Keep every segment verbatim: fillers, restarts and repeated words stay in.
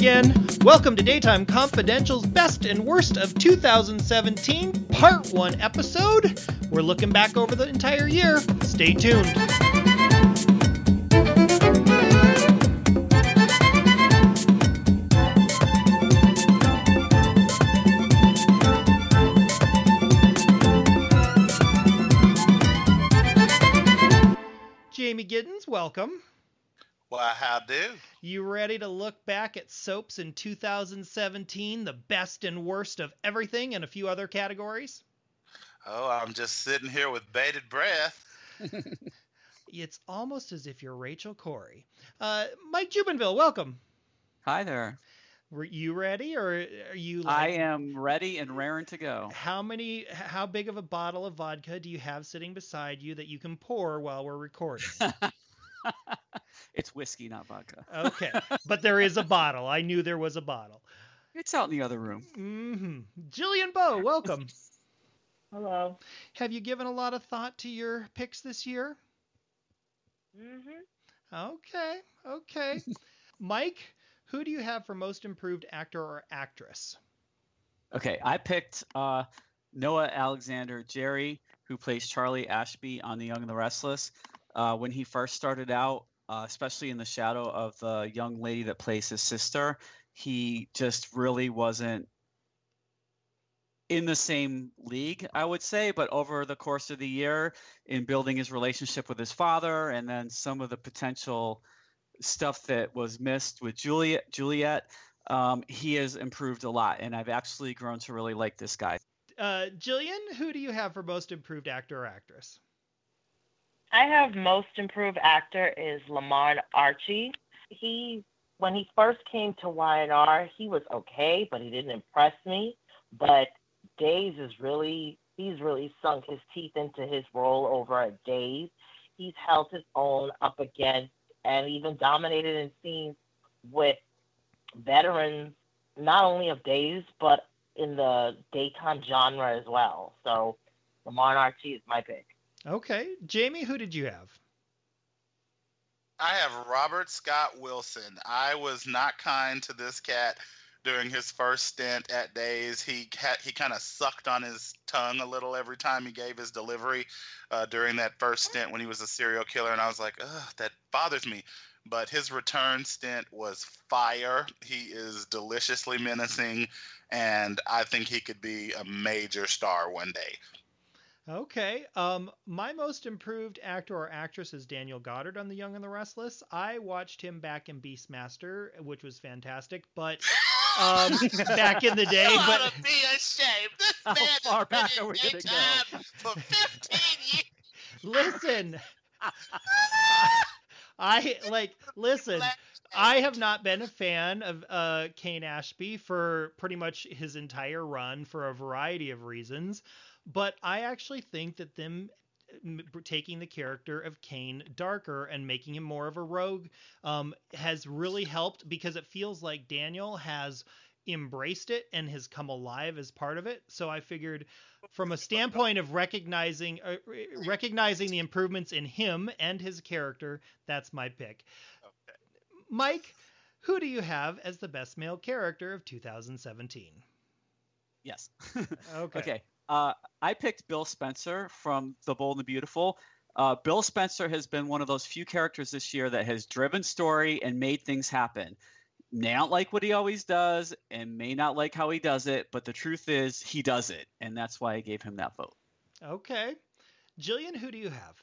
again. Welcome to Daytime Confidential's Best and Worst of two thousand seventeen, Part one episode. We're looking back over the entire year. Stay tuned. Jamie Giddens, welcome. Well, how do? You ready to look back at soaps in two thousand seventeen, the best and worst of everything, and a few other categories? Oh, I'm just sitting here with bated breath. It's almost as if you're Rachel Corrie. Uh, Mike Jubinville, welcome. Hi there. Were you ready, or are you like... I am ready and raring to go. How many, how big of a bottle of vodka do you have sitting beside you that you can pour while we're recording? It's whiskey, not vodka. Okay, but there is a bottle. I knew there was a bottle. It's out in the other room. Mm-hmm. Jillian Bowe, welcome. Hello. Have you given a lot of thought to your picks this year? Mm-hmm. Okay, okay. Mike, who do you have for most improved actor or actress? Okay, I picked uh, Noah Alexander Jerry, who plays Charlie Ashby on The Young and the Restless. Uh, when he first started out, uh, especially in the shadow of the young lady that plays his sister, he just really wasn't in the same league, I would say. But over the course of the year, in building his relationship with his father, and then some of the potential stuff that was missed with Juliet, Juliet, um, he has improved a lot, and I've actually grown to really like this guy. Uh, Jillian, who do you have for most improved actor or actress? I have most improved actor is Lamar Archie. He, when he first came to Y and R, he was okay, but he didn't impress me. But Days is really, he's really sunk his teeth into his role over at Days. He's held his own up against and even dominated in scenes with veterans, not only of Days, but in the daytime genre as well. So Lamar Archie is my pick. Okay. Jamie, who did you have? I have Robert Scott Wilson. I was not kind to this cat during his first stint at Days. He had, he kind of sucked on his tongue a little every time he gave his delivery uh, during that first stint when he was a serial killer, and I was like, ugh, that bothers me. But his return stint was fire. He is deliciously menacing, and I think he could be a major star one day. Okay. Um, my most improved actor or actress is Daniel Goddard on The Young and the Restless. I watched him back in Beastmaster, which was fantastic, but um, back in the day. You but ought to be ashamed. This How man far has back been are we in gonna go? daytime for fifteen years. Listen, I like listen. I have not been a fan of uh, Kane Ashby for pretty much his entire run for a variety of reasons. But I actually think that them taking the character of Kane darker and making him more of a rogue um, has really helped, because it feels like Daniel has embraced it and has come alive as part of it. So I figured, from a standpoint of recognizing uh, recognizing the improvements in him and his character, that's my pick. Okay. Mike, who do you have as the best male character of two thousand seventeen? Yes. Okay. Okay. Uh, I picked Bill Spencer from The Bold and the Beautiful. Uh, Bill Spencer has been one of those few characters this year that has driven story and made things happen. May not like what he always does and may not like how he does it, but the truth is he does it, and that's why I gave him that vote. Okay. Jillian, who do you have?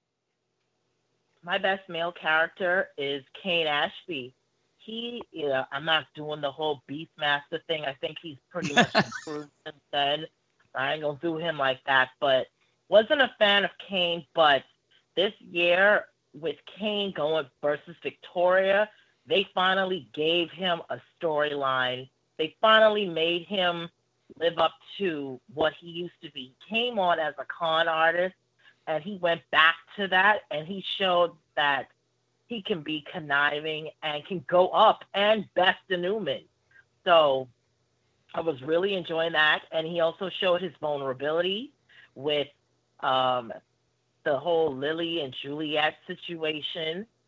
My best male character is Kane Ashby. He, you know, I'm not doing the whole Beastmaster thing. I think he's pretty much improved since then. I ain't gonna do him like that, but wasn't a fan of Kane. But this year, with Kane going versus Victoria, they finally gave him a storyline. They finally made him live up to what he used to be. He came on as a con artist, and he went back to that, and he showed that he can be conniving and can go up and best the Newman. So I was really enjoying that. And he also showed his vulnerability with um, the whole Lily and Juliet situation.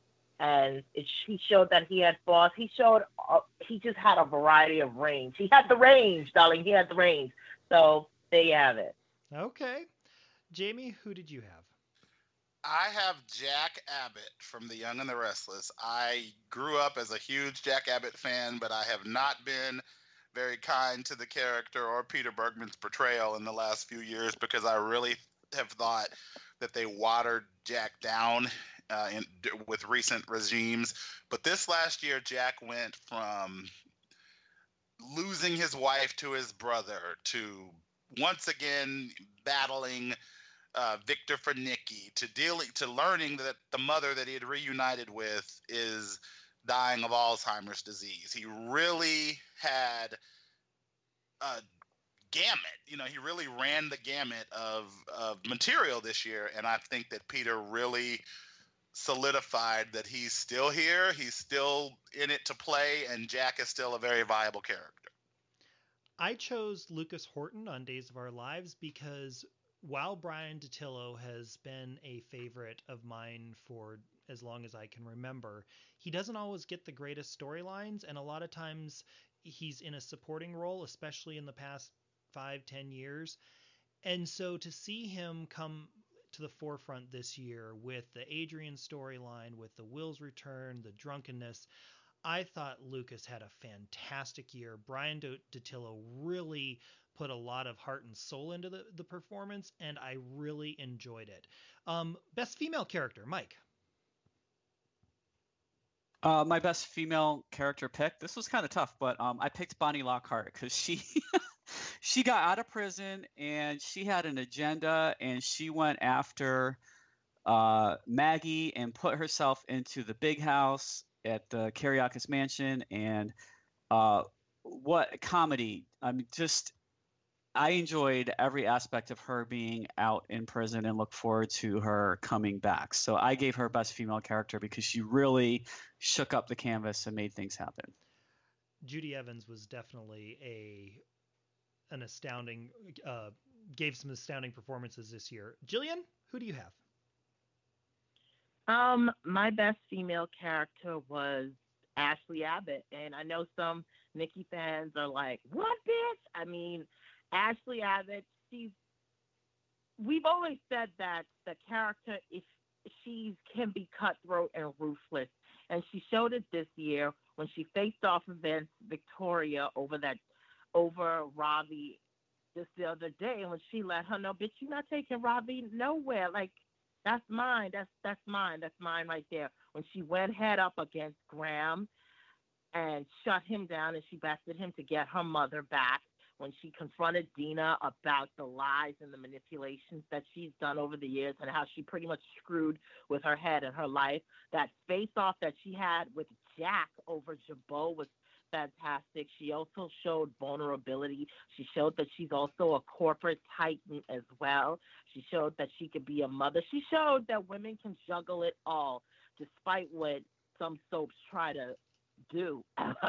and it, he showed that he had boss. He showed uh, he just had a variety of range. He had the range, darling. He had the range. So there you have it. Okay. Jamie, who did you have? I have Jack Abbott from The Young and the Restless. I grew up as a huge Jack Abbott fan, but I have not been very kind to the character or Peter Bergman's portrayal in the last few years because I really have thought that they watered Jack down uh, in, with recent regimes. But this last year, Jack went from losing his wife to his brother to once again battling uh, Victor for Nikki, to dealing to learning that the mother that he had reunited with is dying of Alzheimer's disease. He really had a gamut. You know, he really ran the gamut of, of material this year, and I think that Peter really solidified that he's still here, he's still in it to play, and Jack is still a very viable character. I chose Lucas Horton on Days of Our Lives because while Brian Dattilo has been a favorite of mine for as long as I can remember, he doesn't always get the greatest storylines, and a lot of times he's in a supporting role, especially in the past five, ten years. And so to see him come to the forefront this year with the Adrian storyline, with the Will's return, the drunkenness, I thought Lucas had a fantastic year. Brian Dattilo really put a lot of heart and soul into the, the performance, and I really enjoyed it. Um, best female character, Mike. Uh, my best female character pick. This was kind of tough, but um, I picked Bonnie Lockhart because she she got out of prison and she had an agenda, and she went after uh, Maggie and put herself into the big house at the Kiriakis Mansion. And uh, what comedy! I mean, just I enjoyed every aspect of her being out in prison and look forward to her coming back. So I gave her best female character because she really shook up the canvas and made things happen. Judy Evans was definitely a an astounding, uh, gave some astounding performances this year. Jillian, who do you have? Um, my best female character was Ashley Abbott, and I know some Nikki fans are like, "What, bitch?" I mean, Ashley Abbott, she's. We've always said that the character, if she can be cutthroat and ruthless, and she showed it this year when she faced off against Victoria over that, over Ravi, just the other day, and when she let her know, "Bitch, you're not taking Ravi nowhere. Like, that's mine. That's that's mine. That's mine right there." When she went head up against Graham and shut him down, and she bested him to get her mother back. When she confronted Dina about the lies and the manipulations that she's done over the years and how she pretty much screwed with her head and her life. That face-off that she had with Jack over Jabot was fantastic. She also showed vulnerability. She showed that she's also a corporate titan as well. She showed that she could be a mother. She showed that women can juggle it all, despite what some soaps try to do,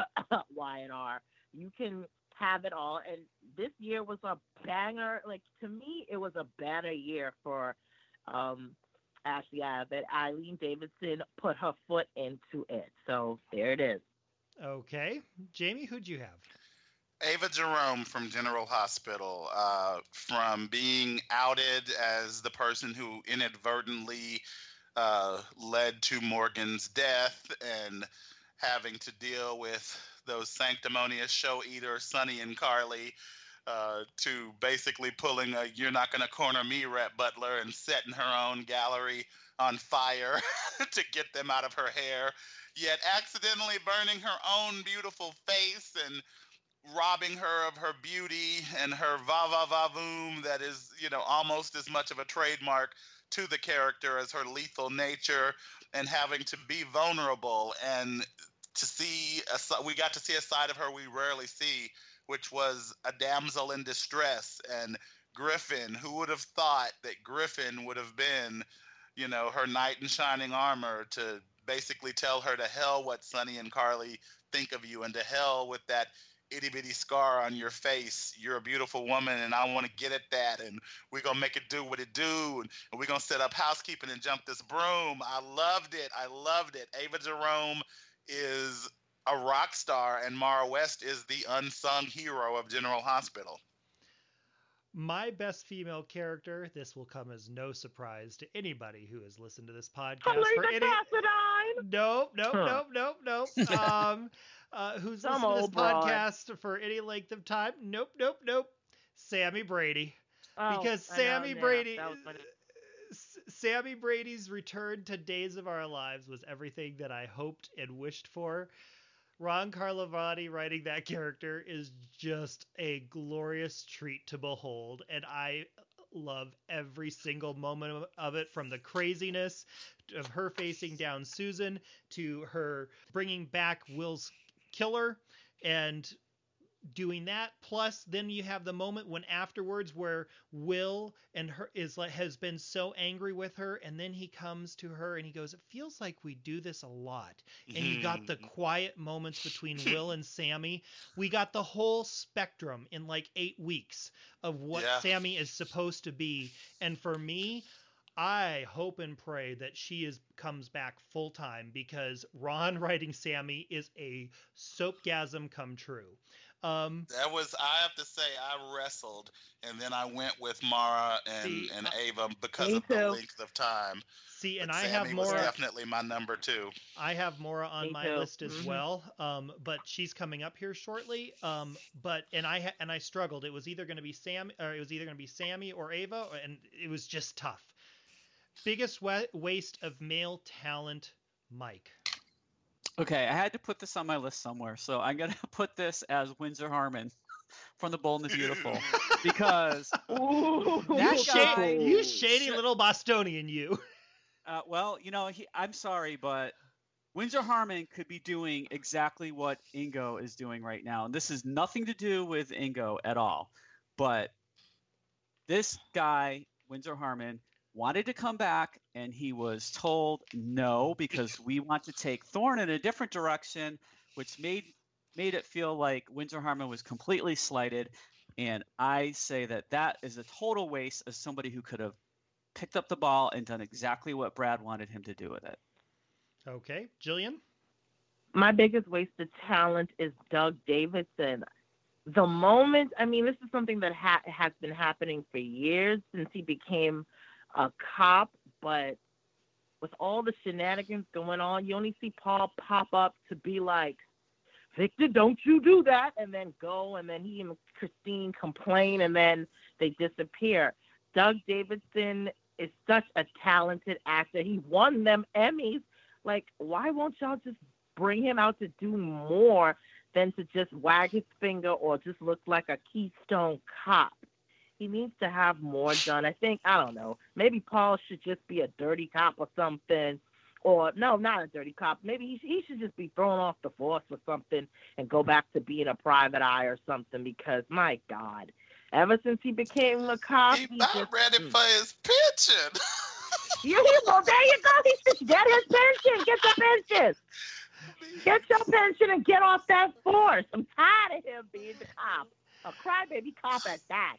Y and R. You can have it all, and this year was a banger. Like, to me, it was a banner year for um, Ashley Abbott. Eileen Davidson put her foot into it, so there it is. Okay, Jamie, who'd you have? Ava Jerome from General Hospital, uh, from being outed as the person who inadvertently uh, led to Morgan's death and having to deal with those sanctimonious show eaters, Sonny and Carly, uh, to basically pulling a "you're not going to corner me" Rhett Butler and setting her own gallery on fire to get them out of her hair, yet accidentally burning her own beautiful face and robbing her of her beauty and her va-va-va-voom that is, you know, almost as much of a trademark to the character as her lethal nature, and having to be vulnerable and to see a, we got to see a side of her we rarely see, which was a damsel in distress. And Griffin, who would have thought that Griffin would have been, you know, her knight in shining armor to basically tell her to hell what Sonny and Carly think of you, and to hell with that itty bitty scar on your face. You're a beautiful woman, and I want to get at that. And we're gonna make it do what it do, and, and we're gonna set up housekeeping and jump this broom. I loved it. I loved it. Ava Jerome is a rock star, and Mara West is the unsung hero of General Hospital. My best female character, this will come as no surprise to anybody who has listened to this podcast. Helena For any... Cassadine! Nope, nope, Huh. nope, nope, nope. Um, uh, who's Some listened to this old broad. podcast for any length of time? Nope, nope, nope. Sammy Brady. Oh, Because I know, Sammy yeah, Brady... that was funny. S- Sammy Brady's return to Days of Our Lives was everything that I hoped and wished for. Ron Carlivati writing that character is just a glorious treat to behold, and I love every single moment of it, from the craziness of her facing down Susan to her bringing back Will's killer and doing that. Plus then you have the moment when afterwards where Will and her is like has been so angry with her, and then he comes to her and he goes, it feels like we do this a lot. And you got the quiet moments between Will and Sammy. We got the whole spectrum in like eight weeks of what Yeah. Sammy is supposed to be. And for me, I hope and pray that she is comes back full time, because Ron writing Sammy is a soapgasm come true. Um, That was, I have to say, I wrestled, and then I went with Mara and, See, and uh, Ava because Me of the too. length of time. see, and But I Sammy have was Mora. definitely my number two. I have Mora on Me my too. list as Mhm. well. Um, but she's coming up here shortly. Um, but and I ha- and I struggled. It was either going to be Sam, or it was either going to be Sammy or Ava, and it was just tough. Biggest wa- waste of male talent, Mike. Okay, I had to put this on my list somewhere, so I'm gonna put this as Windsor Harmon from The Bold and the Beautiful, because Ooh, That You, guy- shady, you shady Shut- little Bostonian, you. uh, well, you know, he, I'm sorry, but Windsor Harmon could be doing exactly what Ingo is doing right now, and this has nothing to do with Ingo at all. But this guy, Windsor Harmon, wanted to come back, and he was told no, because we want to take Thorne in a different direction, which made made it feel like Windsor Harmon was completely slighted. And I say that that is a total waste of somebody who could have picked up the ball and done exactly what Brad wanted him to do with it. Okay, Jillian. My biggest waste of talent is Doug Davidson. The moment, I mean, this is something that ha- has been happening for years since he became a cop, but with all the shenanigans going on, you only see Paul pop up to be like, Victor, don't you do that, and then go, and then he and Christine complain, and then they disappear. Doug Davidson is such a talented actor. He won them Emmys. Like, why won't y'all just bring him out to do more than to just wag his finger or just look like a Keystone Cop? He needs to have more done. I think, I don't know, maybe Paul should just be a dirty cop or something. Or, no, not a dirty cop. Maybe he, he should just be thrown off the force or something and go back to being a private eye or something, because, my God, ever since he became a cop, He's he not just, ready mm. for his pension. You, he, well, there you go. He should get his pension. Get the pension. Get your pension and get off that force. I'm tired of him being the cop. A crybaby cop at that.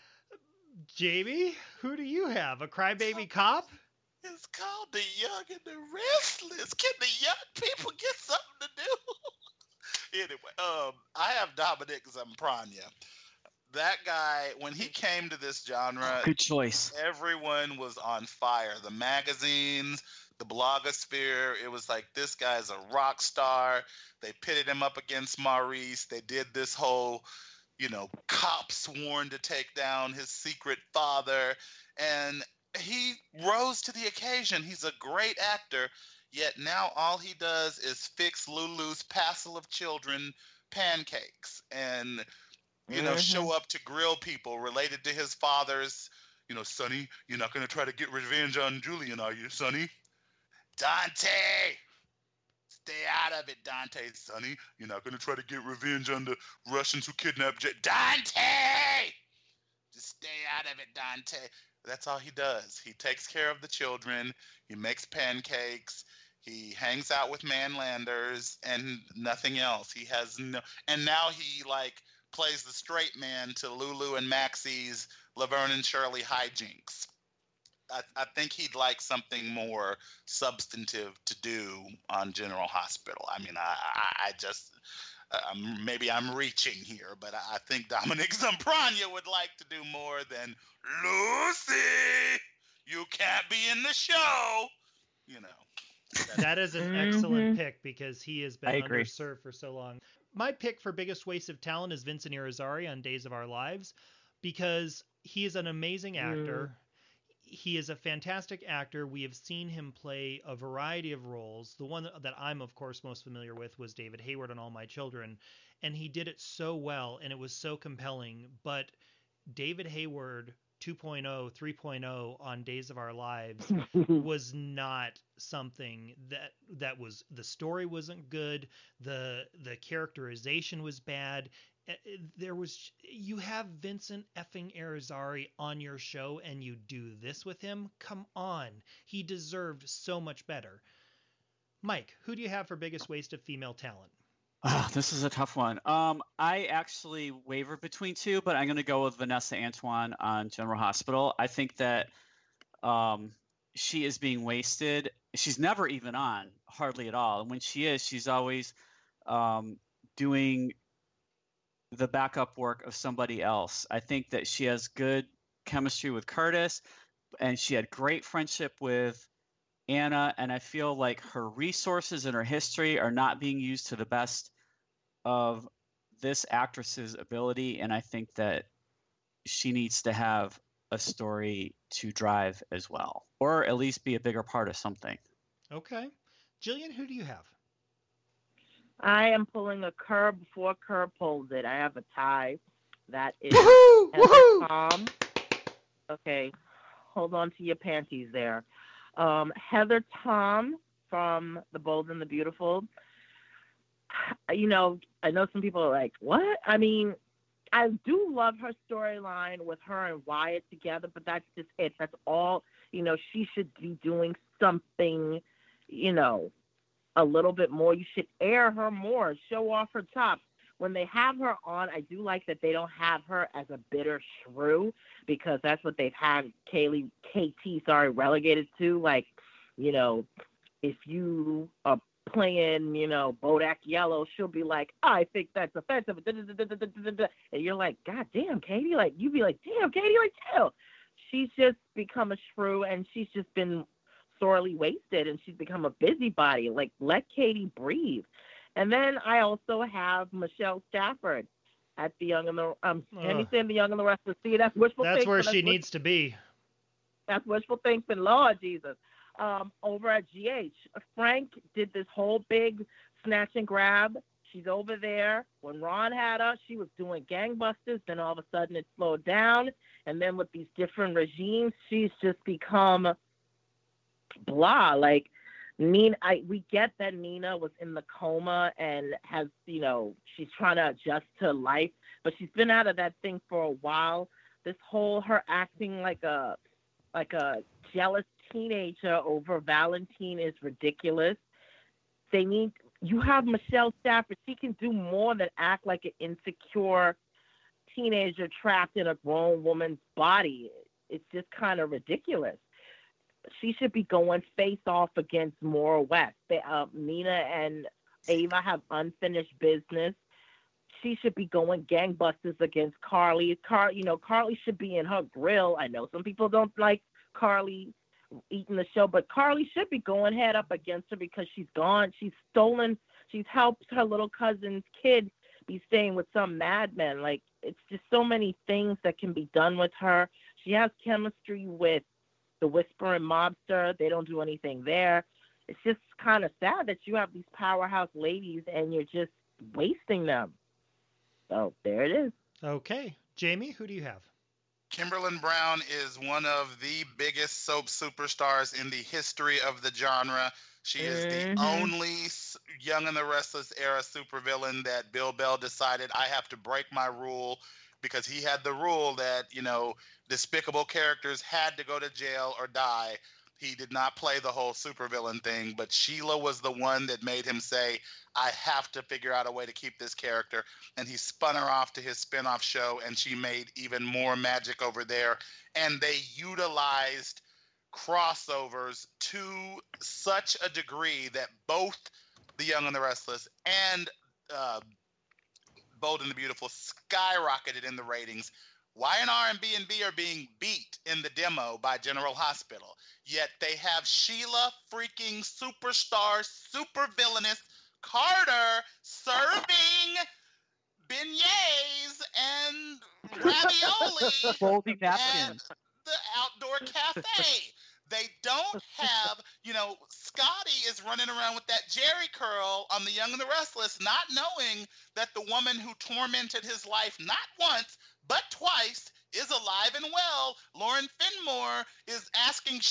Jamie, who do you have? A crybaby cop? It's called The Young and the Restless. Can the young people get something to do? Anyway, um, I have Dominic Zamprania. That guy, when he came to this genre, Good choice. everyone was on fire. The magazines, the blogosphere, it was like, this guy's a rock star. They pitted him up against Maurice. They did this whole, you know, cop sworn to take down his secret father. And he rose to the occasion. He's a great actor, yet now all he does is fix Lulu's passel of children pancakes and, you know, Mhm. show up to grill people related to his father's, you know, Sonny, you're not going to try to get revenge on Julian, are you, Sonny? Dante! Stay out of it, Dante, Sonny. You're not going to try to get revenge on the Russians who kidnapped J- Dante! Just stay out of it, Dante. That's all he does. He takes care of the children. He makes pancakes. He hangs out with manlanders and nothing else. He has no, and now he like plays the straight man to Lulu and Maxie's Laverne and Shirley hijinks. I, I think he'd like something more substantive to do on General Hospital. I mean, I, I, I just um, maybe I'm reaching here, but I, I think Dominic Zamprogna would like to do more than Lucy. You can't be in the show, you know. That is an Mhm. excellent pick because he has I been agree. underserved for so long. My pick for biggest waste of talent is Vincent Irizarry on Days of Our Lives because he is an amazing actor. He is a fantastic actor. We have seen him play a variety of roles. The one that I'm, of course, most familiar with was David Hayward on All My Children, and he did it so well, and it was so compelling. But David Hayward two point oh, three point oh on Days of Our Lives was not something that that was the story wasn't good, the the characterization was bad. Uh, There was you have Vincent effing Irizarry on your show and you do this with him? Come on. He deserved so much better. Mike, who do you have for biggest waste of female talent? Ah, this is a tough one. Um, I actually waver between two, but I'm going to go with Vanessa Antoine on General Hospital. I think that um, she is being wasted. She's never even on, hardly at all. And when she is, she's always um, doing the backup work of somebody else. I think that she has good chemistry with Curtis, and she had great friendship with Anna, and I feel like her resources and her history are not being used to the best of this actress's ability, and I think that she needs to have a story to drive as well, or at least be a bigger part of something. Okay. Jillian, who do you have? I am pulling a curb before curb pulls it. I have a tie. That is Woohoo! Heather Woohoo! Tom. Okay, hold on to your panties there. Um, Heather Tom from The Bold and the Beautiful. You know, I know some people are like, what? I mean, I do love her storyline with her and Wyatt together, but that's just it. That's all. You know, she should be doing something, you know, a little bit more. You should air her more, show off her chops. When they have her on, I do like that they don't have her as a bitter shrew, because that's what they've had Kaylee, K T, sorry, relegated to. Like, you know, if you are playing, you know, Bodak Yellow, she'll be like, I think that's offensive. And you're like, God damn, Katie. Like, you'd be like, damn, Katie, like, chill. She's just become a shrew, and she's just been sorely wasted, and she's become a busybody. Like, let Katie breathe. And then I also have Michelle Stafford at The Young and the um Ugh. anything The Young and the Restless. See, that's wishful That's thinking. where That's she wish- needs to be. That's wishful thinking, Lord Jesus. Um, over at G H, Frank did this whole big snatch and grab. She's over there. When Ron had her, she was doing gangbusters. Then all of a sudden it slowed down. And then with these different regimes, she's just become blah. Like, Nina, I, we get that Nina was in the coma and has, you know, she's trying to adjust to life, but she's been out of that thing for a while. This whole her acting like a like a jealous teenager over Valentine is ridiculous. They need you have Michelle Stafford. She can do more than act like an insecure teenager trapped in a grown woman's body. It's just kind of ridiculous. She should be going face off against Maura West. They, uh, Nina and Ava have unfinished business. She should be going gangbusters against Carly. Car, you know, Carly should be in her grill. I know some people don't like Carly eating the show, but Carly should be going head up against her because she's gone. She's stolen. She's helped her little cousin's kid be staying with some madman. Like, it's just so many things that can be done with her. She has chemistry with the Whispering Mobster. They don't do anything there. It's just kind of sad that you have these powerhouse ladies and you're just wasting them. So there it is. Okay. Jamie, who do you have? Kimberlyn Brown is one of the biggest soap superstars in the history of the genre. She is Mhm. the only s- Young and the Restless era supervillain that Bill Bell decided I have to break my rule, because he had the rule that, you know, despicable characters had to go to jail or die. He did not play the whole supervillain thing, but Sheila was the one that made him say, I have to figure out a way to keep this character. And he spun her off to his spinoff show, and she made even more magic over there. And they utilized crossovers to such a degree that both The Young and the Restless and uh, Bold and the Beautiful skyrocketed in the ratings. Y N R and B and B are being beat in the demo by General Hospital. Yet they have Sheila freaking superstar, super villainous Carter serving beignets and ravioli Foldy at napkins. the outdoor cafe. They don't have, you know, Scotty is running around with that Jerry curl on The Young and the Restless, not knowing that the woman who tormented his life not once, but twice, is alive and well. Lauren Finmore is asking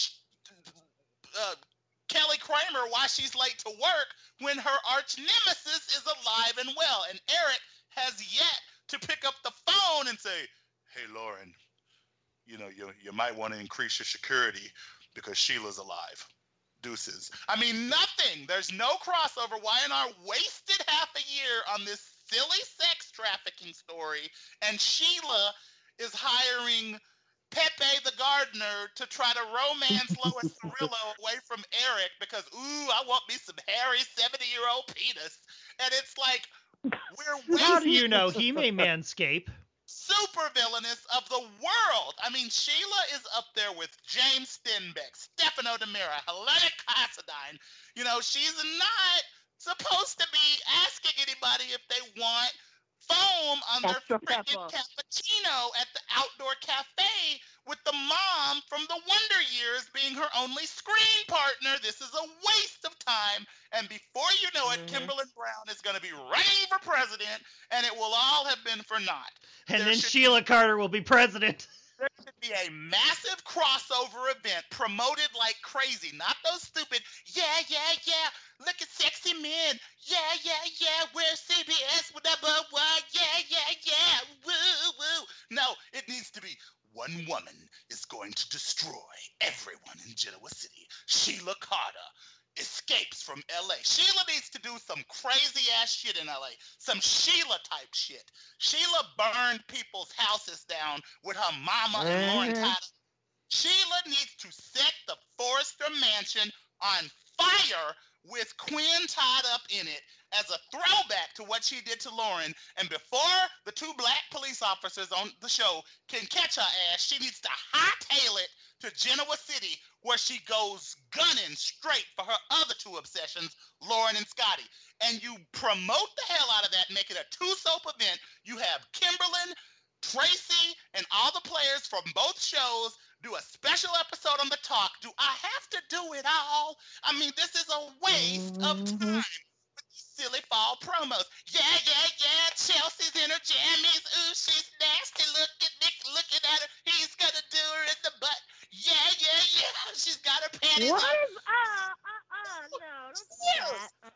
uh, Kelly Kramer why she's late to work when her arch nemesis is alive and well. And Eric has yet to pick up the phone and say, hey, Lauren, you know, you, you might want to increase your security because Sheila's alive. Deuces. I mean, nothing. There's no crossover. Y N R wasted half a year on this silly sex trafficking story, and Sheila is hiring Pepe the gardener to try to romance Lois Cirillo away from Eric because, ooh, I want me some hairy seventy-year-old penis. And it's like, we're wasting... How do you know he may manscape? Super villainous of the world. I mean, Sheila is up there with James Stenbeck, Stefano DiMera, Helena Considine. You know, she's not supposed to be asking anybody if they want foam on Extra their freaking pepper. cappuccino at the outdoor cafe with the mom from the Wonder Years being her only screen partner. This is a waste of time. And before you know it, Mhm. Kimberly Brown is going to be running for president, and it will all have been for naught. And There then should Sheila Carter will be president. There should be a massive crossover event promoted like crazy. Not those stupid, yeah, yeah, yeah, look at sexy men. Yeah, yeah, yeah, we're C B S, whatever, what, yeah, yeah, yeah, woo, woo. No, it needs to be one woman is going to destroy everyone in Genoa City. Sheila Carter escapes from L A. Sheila needs to do some crazy ass shit in L A. Some Sheila type shit. Sheila burned people's houses down with her mama and Lauren Mhm. Tyler. Sheila needs to set the Forrester Mansion on fire with Quinn tied up in it as a throwback to what she did to Lauren. And before the two black police officers on the show can catch her ass, she needs to hightail it to Genoa City, where she goes gunning straight for her other two obsessions, Lauren and Scotty. And you promote the hell out of that, make it a two-soap event. You have Kimberlyn, Tracy, and all the players from both shows do a special episode on The Talk. Do I have to do it all? I mean, this is a waste of Mhm. time with these silly fall promos. Yeah, yeah, yeah, Chelsea's in her jammies. Ooh, she's nasty. Look at Nick looking at her. He's going to do her in the butt. Yeah, yeah, yeah. She's got her panties What on. is uh uh uh no, don't do Yes. that.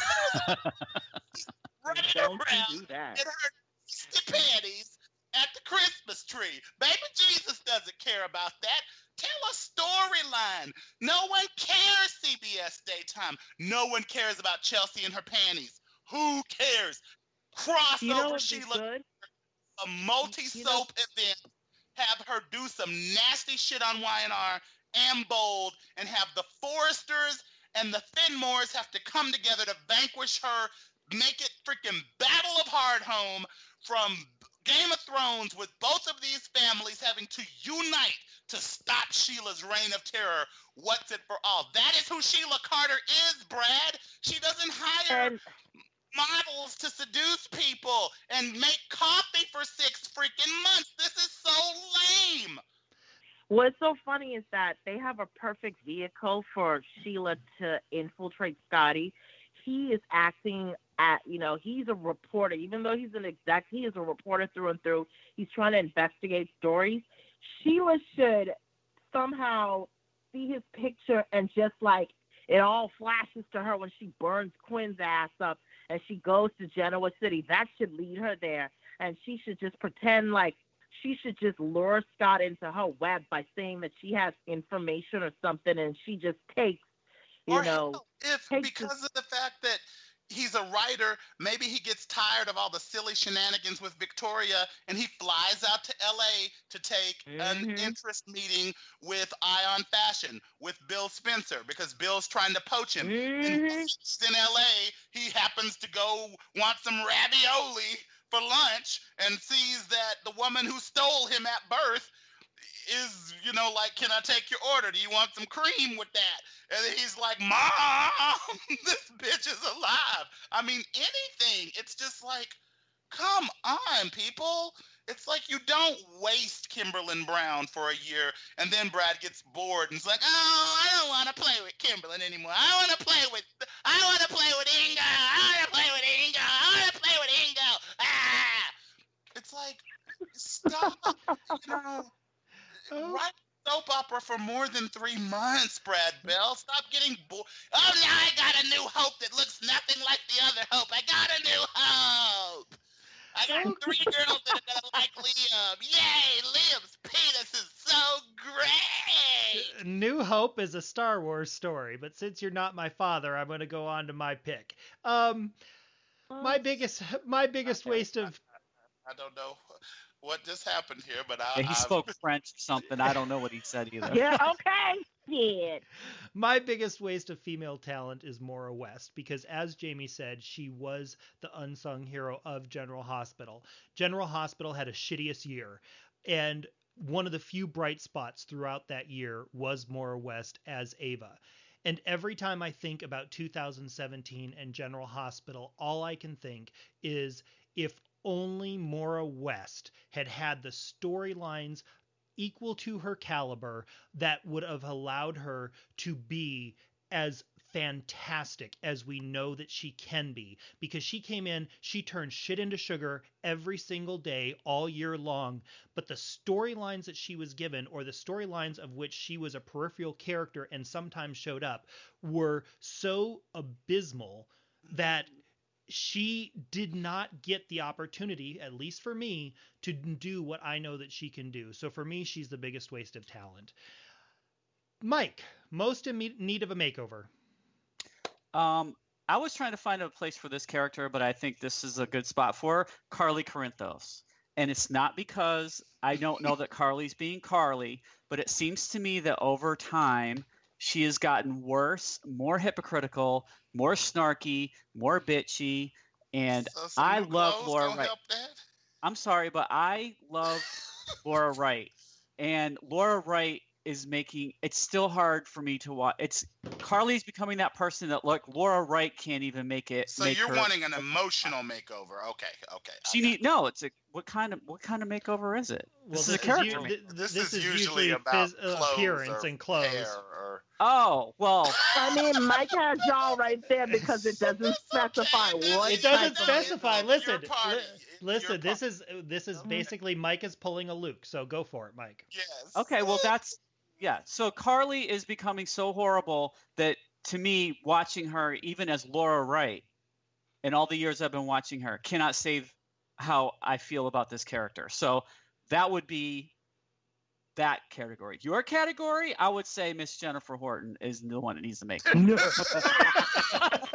Who running Don't around you do that. in her nasty panties at the Christmas tree? Baby Jesus doesn't care about that. Tell a storyline. No one cares, C B S Daytime. No one cares about Chelsea and her panties. Who cares? Crossover You know what'd be Sheila, good? a multi-soap event. Have her do some nasty shit on Y N R and Bold, and have the Forresters and the Finmores have to come together to vanquish her. Make it freaking Battle of Hardhome from Game of Thrones, with both of these families having to unite to stop Sheila's reign of terror. What's it for all? That is who Sheila Carter is, Brad. She doesn't hire And models to seduce people and make coffee for six freaking months. This is so lame. what's so funny is that they have a perfect vehicle for Sheila to infiltrate Scotty. He is acting at, you know, he's a reporter. Even though he's an exec, he is a reporter through and through. He's trying to investigate stories. Sheila should somehow see his picture and just like it all flashes to her when she burns Quinn's ass up and she goes to Genoa City. That should lead her there. And she should just pretend like she should just lure Scott into her web by saying that she has information or something, and she just takes, you or know, hell, if takes because of the fact that he's a writer, maybe he gets tired of all the silly shenanigans with Victoria, and he flies out to L A to take an Mhm. interest meeting with Ion Fashion with Bill Spencer because Bill's trying to poach him. And Mhm. while he's in L A, he happens to go want some ravioli for lunch and sees that the woman who stole him at birth is, you know, like, can I take your order? Do you want some cream with that? And then he's like, Mom, this bitch is alive. I mean, anything. It's just like, come on, people. It's like you don't waste Kimberlyn Brown for a year, and then Brad gets bored and is like, oh, I don't want to play with Kimberlyn anymore. I want to play with, I want to play with Ingo. I want to play with Ingo. I want to play with Ingo. Ah! It's like, stop. You know, Oh. write a soap opera for more than three months, Brad Bell. Stop getting bored. Oh, now I got a new hope that looks nothing like the other hope. I got a new hope. I got three girls that are gonna like Liam. Yay, Liam's penis is so great. New Hope is a Star Wars story, but since you're not my father, I'm going to go on to my pick. Um, my biggest, my biggest Okay. waste of I don't know what just happened here, but I, Yeah, he I spoke French or something. I don't know what he said either. Yeah, okay. Yeah. my biggest waste of female talent is Maura West because, as Jamie said, she was the unsung hero of General Hospital. General Hospital had a shittiest year, and one of the few bright spots throughout that year was Maura West as Ava. And every time I think about two thousand seventeen and General Hospital, all I can think is if only Maura West had had the storylines equal to her caliber that would have allowed her to be as fantastic as we know that she can be, because she came in, she turned shit into sugar every single day all year long, but the storylines that she was given, or the storylines of which she was a peripheral character and sometimes showed up, were so abysmal that she did not get the opportunity, at least for me, to do what I know that she can do. So for me, she's the biggest waste of talent. Mike, most in me- need of a makeover. Um, I was trying to find a place for this character, but I think this is a good spot for her, Carly Corinthos. And it's not because I don't know that Carly's being Carly, but it seems to me that over time she has gotten worse, more hypocritical, more snarky, more bitchy, and So some I new love clothes Laura don't Wright. help that? I'm sorry, but I love Laura Wright, and Laura Wright is making it's still hard for me to watch. It's Carly's becoming that person that look Laura Wright can't even make it. So make you're her, wanting an emotional makeover. Okay, okay. I She got need no. It's a what kind of what kind of makeover is it? Well, This is a this character. u- makeover. th- th- This, this is, usually, about phys- uh, clothes appearance or and clothes. hair or. Oh well, I mean, Mike has y'all right there because it doesn't It's specify okay. what It That's- doesn't type that's- of- specify. it's Listen, your party. li- It's listen. your This party. is this is Mhm. basically Mike is pulling a Luke. So go for it, Mike. Yes. okay. Well, that's yeah. So Carly is becoming so horrible that to me, watching her, even as Laura Wright, in all the years I've been watching her, cannot save how I feel about this character. So that would be that category. Your category, I would say Miss Jennifer Horton is the one that needs to make it.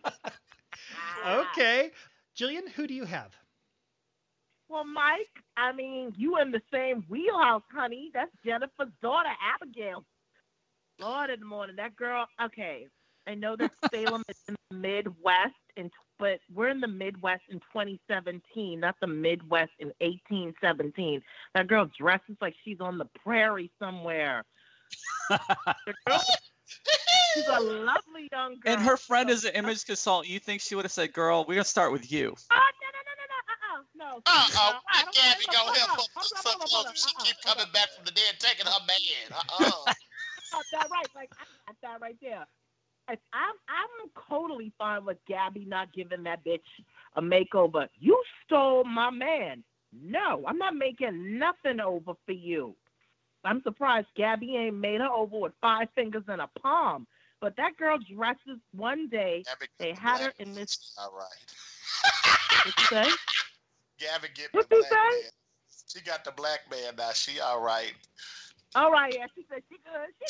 Okay, Jillian, who do you have? Well, Mike, I mean, you in the same wheelhouse, honey. That's Jennifer's daughter, Abigail. Lord in the morning, that girl. Okay, I know that Salem is in the Midwest, and but we're in the Midwest in twenty seventeen, not the Midwest in eighteen seventeen. That girl dresses like she's on the prairie somewhere. The girl, she's a lovely young girl. And her friend is an image consultant. You think she would have said, "Girl, we're gonna start with you"? Oh, no, no, no, no, no, uh-uh, no. Uh-oh, No, why I don't Gabby think go so. help Hold her on, hold fix on, her hold on, clothes if she uh-uh, keep hold coming on. back from the dead taking her man? Uh-oh. Got that right. Like, I got that right there. If I'm, I'm totally fine with Gabby not giving that bitch a makeover. You stole my man. No, I'm not making nothing over for you. I'm surprised Gabby ain't made her over with five fingers and a palm. But that girl dresses one day. Gabby They get the had her black in man. this. All right. What you say? Gabby get What the you black say? man. She got the black man now. She all right. All right, yeah, she said she good.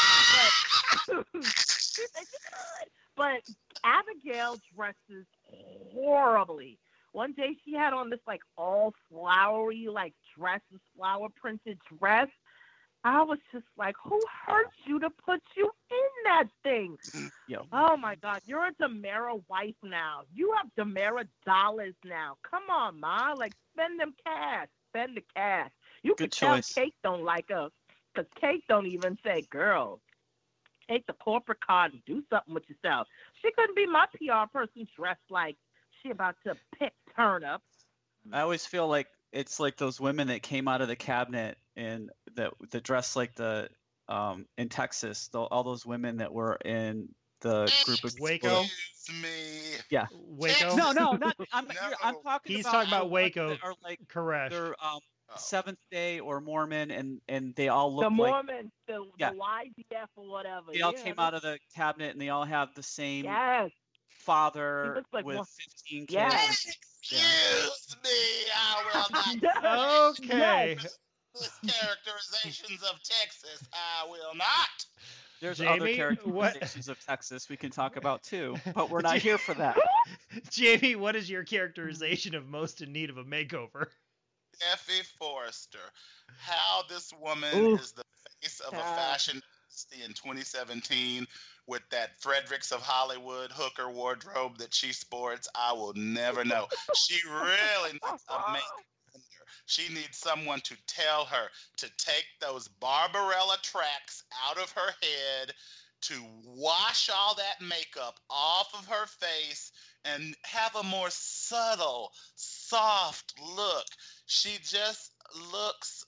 She good. But she said she good. But Abigail dresses horribly. One day she had on this like all flowery, like dress, this flower printed dress. I was just like, who hurt you to put you in that thing? Yo. Oh my God, you're a Demera wife now. You have Demera dollars now. Come on, ma. Like, spend them cash. Spend the cash. You Good can choice. tell Kate don't like her, because Kate don't even say, girl, take the corporate card and do something with yourself. She couldn't be my P R person dressed like she about to pick turn up. I always feel like it's like those women that came out of the cabinet and that that dress like the um in Texas, the, all those women that were in the group of Waco? Excuse me. Yeah. Waco? No, no, not. I'm. No. you're- I'm talking He's about. talking the about ones Waco. that are like Correct. they're um Oh. Seventh Day or Mormon, and and they all The look like Mormon, the, Yeah. the Y D F or whatever. they all yeah, came they- out of the cabinet, and they all have the same Yes. father looks like with one- fifteen kids. Yes. Excuse me. I will not. Okay. This characterizations of Texas. I will not. There's other Jamie, what- characterizations of Texas we can talk about too, but we're not here for that. Jamie, what is your characterization of most in need of a makeover? Effie Forrester. How this woman Ooh. is the face of a Ah. fashion industry in twenty seventeen with that Fredericks of Hollywood hooker wardrobe that she sports, I will never know. She really needs a make. She needs someone to tell her to take those Barbarella tracks out of her head, to wash all that makeup off of her face, and have a more subtle, soft look. She just looks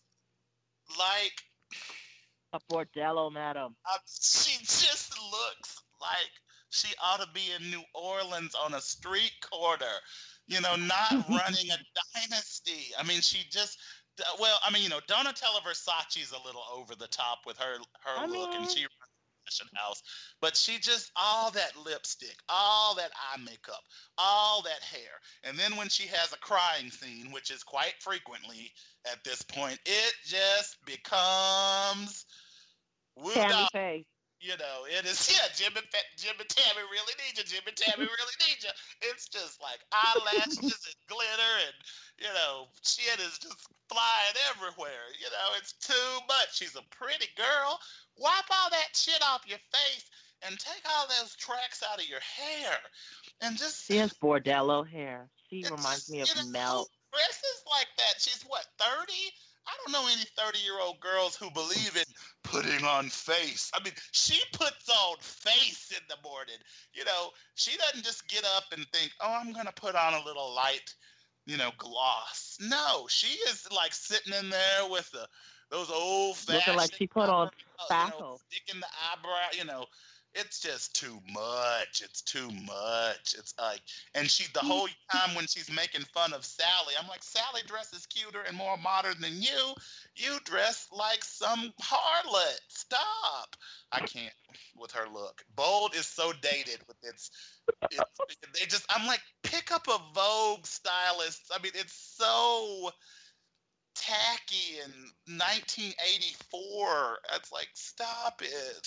like A bordello, madam. uh, she just looks like she ought to be in New Orleans on a street corner, you know, not running a dynasty. I mean, she just, well, I mean, you know, Donatella Versace's a little over the top with her her I look, and mean- she runs a fashion house, but she just, all that lipstick, all that eye makeup, all that hair, and then when she has a crying scene, which is quite frequently at this point, it just becomes woo Tammy dog. Faye. You know, it is, yeah, Jim and, Fa- Jim and Tammy really need you. Jim and Tammy really need you. It's just like eyelashes and glitter, and, you know, shit is just flying everywhere. You know, it's too much. She's a pretty girl. Wipe all that shit off your face and take all those tracks out of your hair. And just, She has bordello hair. She it's reminds just, me of you know, Mel. who dresses like that? She's what, thirty? I don't know any thirty-year-old girls who believe in putting on face. I mean, she puts on face in the morning. You know, she doesn't just get up and think, oh, I'm going to put on a little light, you know, gloss. No, she is like sitting in there with the, those old-fashioned, Looking like she put on you know, spackle. sticking the eyebrow, you know. It's just too much. It's too much. It's like, and she, the whole time when she's making fun of Sally, I'm like, Sally dresses cuter and more modern than you. You dress like some harlot. Stop. I can't with her look. Bold is so dated with its, it's, they just, I'm like, pick up a Vogue stylist. I mean, it's so tacky in nineteen eighty-four. It's like, stop it.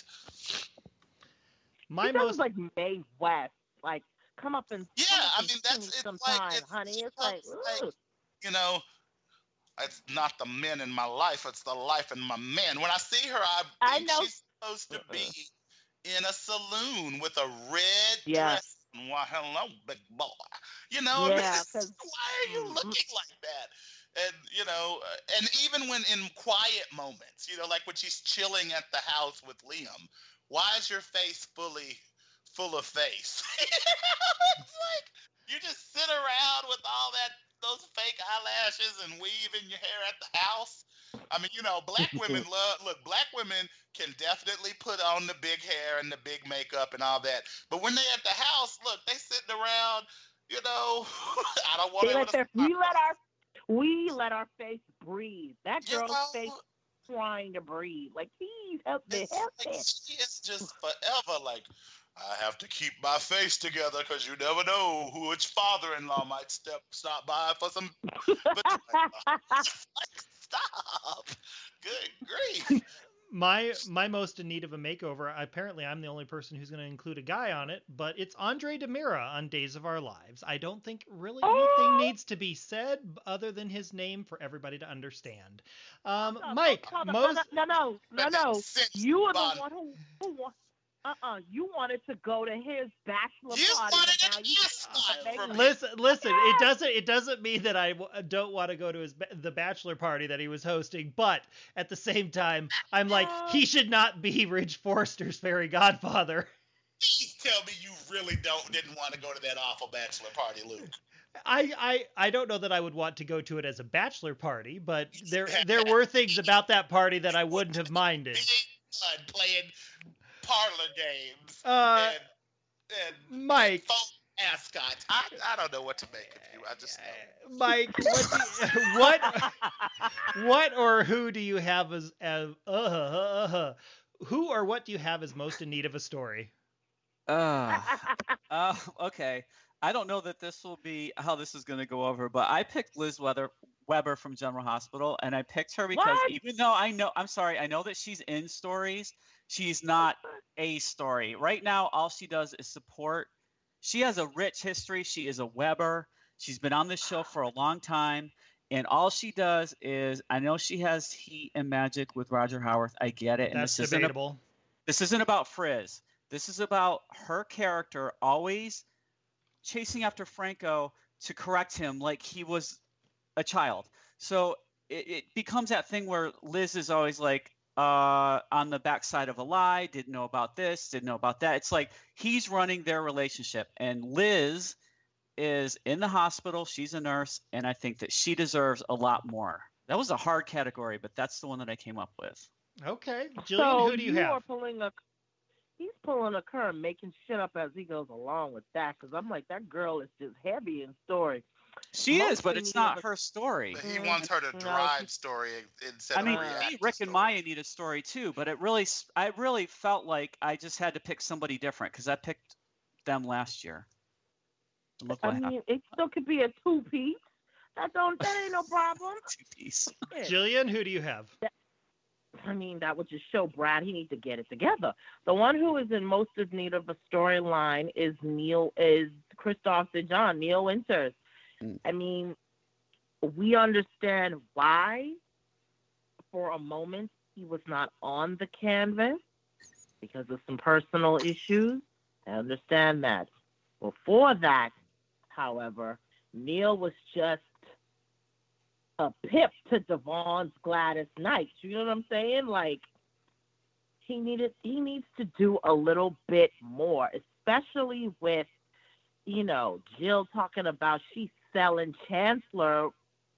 My She sounds most like Mae West. Like, come up and Yeah, come up I and mean, sing that's, me it's sometime, like, it's, honey. It's it's like, like, ugh. you know, it's not the men in my life, it's the life in my men. When I see her, I I think know. she's supposed to be in a saloon with a red Yeah. dress. And why, hello, big boy. You know, Yeah, I mean, 'cause- why are you mm, looking like that? And, you know, uh, and even when in quiet moments, you know, like when she's chilling at the house with Liam, why is your face fully full of face? It's like you just sit around with all that, those fake eyelashes and weaving your hair at the house. I mean, you know, black women love, look, black women can definitely put on the big hair and the big makeup and all that. But when they at the house, look, they sitting around, you know, I don't want They to. let their, we let our we let our face breathe. That You girl's know, face trying to breathe. Like, please help me, It's help like me. she is just forever like, I have to keep my face together because you never know who which father-in-law might step stop by for some. But like, stop! Good grief! My my most in need of a makeover. Apparently, I'm the only person who's going to include a guy on it, but it's Andre Demira on Days of Our Lives. I don't think really anything needs to be said other than his name for everybody to understand. Um, No, Mike, no, no, most no, no, no, no. Since You were the Bond- one who, who wa- uh-uh, you wanted to go to his bachelor You party. wanted but now an you- ascot Maybe- from him. listen, listen. It doesn't it doesn't mean that I w- don't want to go to his ba- the bachelor party that he was hosting, but at the same time, I'm like he should not be Ridge Forster's fairy godfather. Please tell me you really don't didn't want to go to that awful bachelor party, Luke. I, I I don't know that I would want to go to it as a bachelor party, but there there were things about that party that I wouldn't have minded. Being fun, playing parlor games Uh, and, and Mike, phone ascots. I, I don't know what to make of you. I just know. Mike, what do you- what what or who do you have as as uh, uh, uh, who or what do you have as most in need of a story? Uh, uh, okay. I don't know that this will be how this is going to go over, but I picked Liz Weather, Weber from General Hospital, and I picked her because What? even though I know, I'm sorry, I know that she's in stories, she's not a story. Right now, all she does is support. She has a rich history. She is a Weber. She's been on this show for a long time, and all she does is, I know she has heat and magic with Roger Howarth. I get it. And That's this isn't a- debatable. this isn't about Frizz. This is about her character always chasing after Franco to correct him like he was a child. So it, it becomes that thing where Liz is always like uh, on the backside of a lie, didn't know about this, didn't know about that. It's like he's running their relationship. And Liz is in the hospital. She's a nurse. And I think that she deserves a lot more. That was a hard category, but that's the one that I came up with. Okay, Jillian, so who do you, you have? are pulling a, he's pulling a curve, making shit up as he goes along with that. Because I'm like, that girl is just heavy in story. She is, but Mostly it's neither not of her story. But he Mm, wants her to no, drive she- story instead I of mean, a me, react Rick story. and Maya need a story too, but it really, s- I really felt like I just had to pick somebody different because I picked them last year. Look I what happened. mean, it still could be a two piece. That don't. That ain't no problem. Two piece. Shit. Jillian, who do you have? I mean, that would just show Brad he needs to get it together. The one who is in most of need of a storyline is Neil, is Christoph Saint John, Neil Winters. Mm. I mean, we understand why, for a moment, he was not on the canvas because of some personal issues. I understand that. Before that, however, Neil was just a pip to Devon's Gladys Knight. You know what I'm saying? Like, he needed he needs to do a little bit more, especially with, you know, Jill talking about she's selling Chancellor.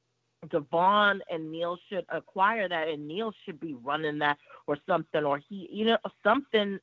Devon and Neil should acquire that, and Neil should be running that or something, or he, you know, something.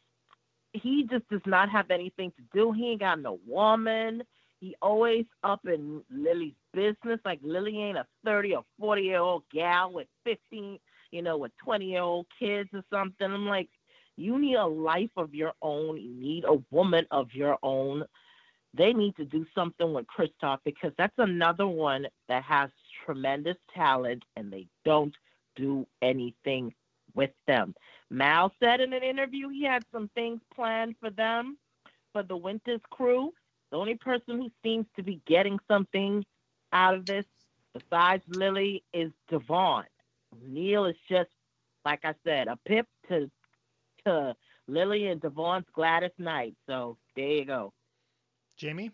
He just does not have anything to do. He ain't got no woman. He always up in Lily's business. Like, Lily ain't a thirty or forty year old gal with fifteen, you know, with twenty year old kids or something. I'm like, you need a life of your own. You need a woman of your own. They need to do something with Christoph because that's another one that has tremendous talent and they don't do anything with them. Mal said in an interview he had some things planned for them, for the Winters crew. The only person who seems to be getting something out of this, besides Lily, is Devon. Neil is just, like I said, a pip to to Lily and Devon's Gladys Knight. So there you go. Jamie?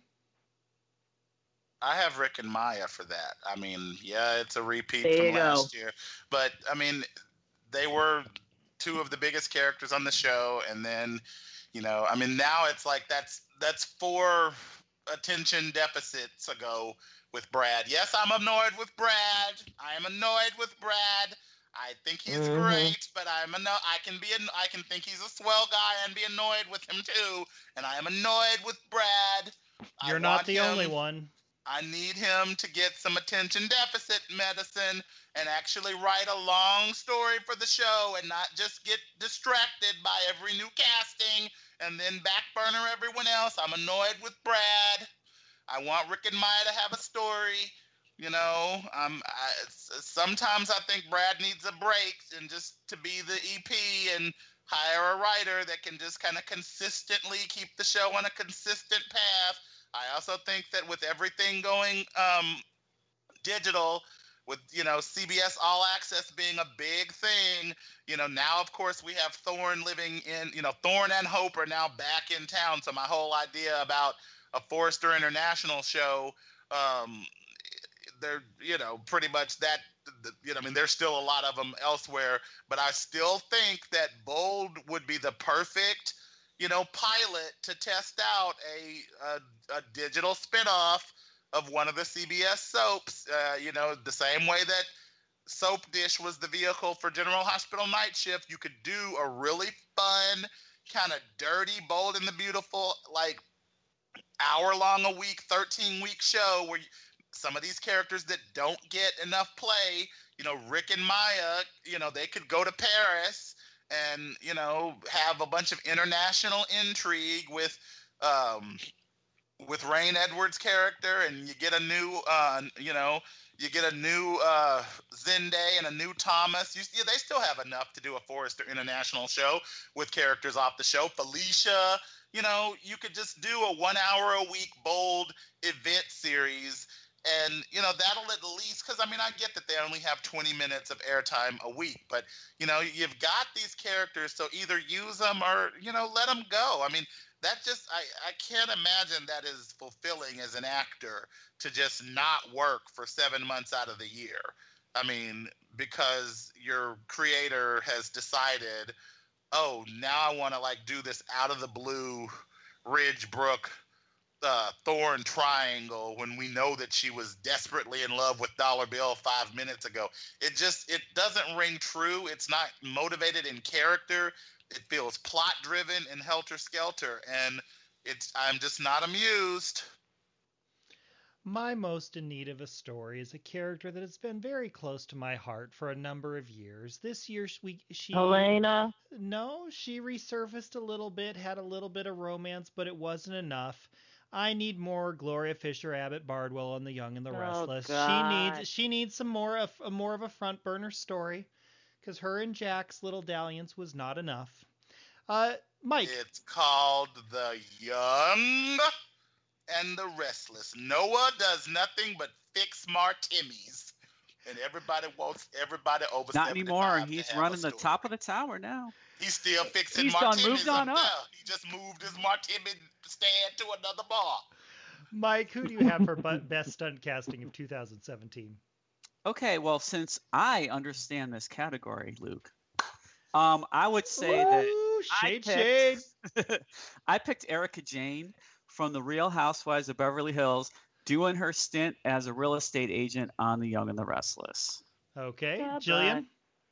I have Rick and Maya for that. I mean, yeah, it's a repeat There from you go. last year, but I mean, they were two of the biggest characters on the show, and then, you know, I mean, now it's like that's that's four attention deficits ago with Brad. Yes, I'm annoyed with Brad. I am annoyed with Brad. I think he's Mhm. great, but I'm anno- I can be an- I can think he's a swell guy and be annoyed with him too. And I am annoyed with Brad. I You're not want the him- only one. I need him to get some attention deficit medicine and actually write a long story for the show and not just get distracted by every new casting and then backburner everyone else. I'm annoyed with Brad. I want Rick and Maya to have a story. You know, um, I, sometimes I think Brad needs a break and just to be the E P and hire a writer that can just kind of consistently keep the show on a consistent path. I also think that with everything going um, digital, with, you know, C B S All Access being a big thing, you know, now, of course, we have Thorne living in, you know, Thorne and Hope are now back in town. So my whole idea about a Forrester International show, um, they're, you know, pretty much that, you know, I mean, there's still a lot of them elsewhere, but I still think that Bold would be the perfect, you know, pilot to test out a, a, a digital spinoff of one of the C B S soaps, uh, you know, the same way that Soap Dish was the vehicle for General Hospital Night Shift. You could do a really fun, kind of dirty, Bold and the Beautiful, like hour long a week, thirteen week show where you, some of these characters that don't get enough play, you know, Rick and Maya, you know, they could go to Paris and, you know, have a bunch of international intrigue with, um, with Rain Edwards' character, and you get a new, uh, you know, you get a new uh, Zende and a new Thomas. You, yeah, they still have enough to do a Forrester International show with characters off the show. Felicia, you know, you could just do a one hour a week Bold event series. And, you know, that'll at least, because, I mean, I get that they only have twenty minutes of airtime a week, but, you know, you've got these characters, so either use them or, you know, let them go. I mean, that just, I, I can't imagine that is fulfilling as an actor to just not work for seven months out of the year. I mean, because your creator has decided, oh, now I want to, like, do this out of the blue Ridgebrook Uh, Thorne triangle when we know that she was desperately in love with Dollar Bill five minutes ago. It just, it doesn't ring true. It's not motivated in character. It feels plot driven and helter skelter, and it's, I'm just not amused. My most in need of a story is a character that has been very close to my heart for a number of years. This year, we, she... Helena? No, she resurfaced a little bit, had a little bit of romance, but it wasn't enough. I need more Gloria Fisher, Abbott Bardwell on The Young and the Restless. Oh, she needs she needs some more of a more of a front burner story, because her and Jack's little dalliance was not enough. Uh, Mike. It's called The Young and the Restless. Noah does nothing but fix Martinis, and everybody wants everybody over. Not anymore. He's running the top of the tower now. He's still fixing He's martinis done moved on up up. there. He just moved his martini stand to another bar. Mike, who do you have for best stunt casting of two thousand seventeen? Okay, well, since I understand this category, Luke, um, I would say Ooh, that shade, I picked, I picked Erica Jane from The Real Housewives of Beverly Hills, doing her stint as a real estate agent on The Young and the Restless. Okay, Yeah, Jillian?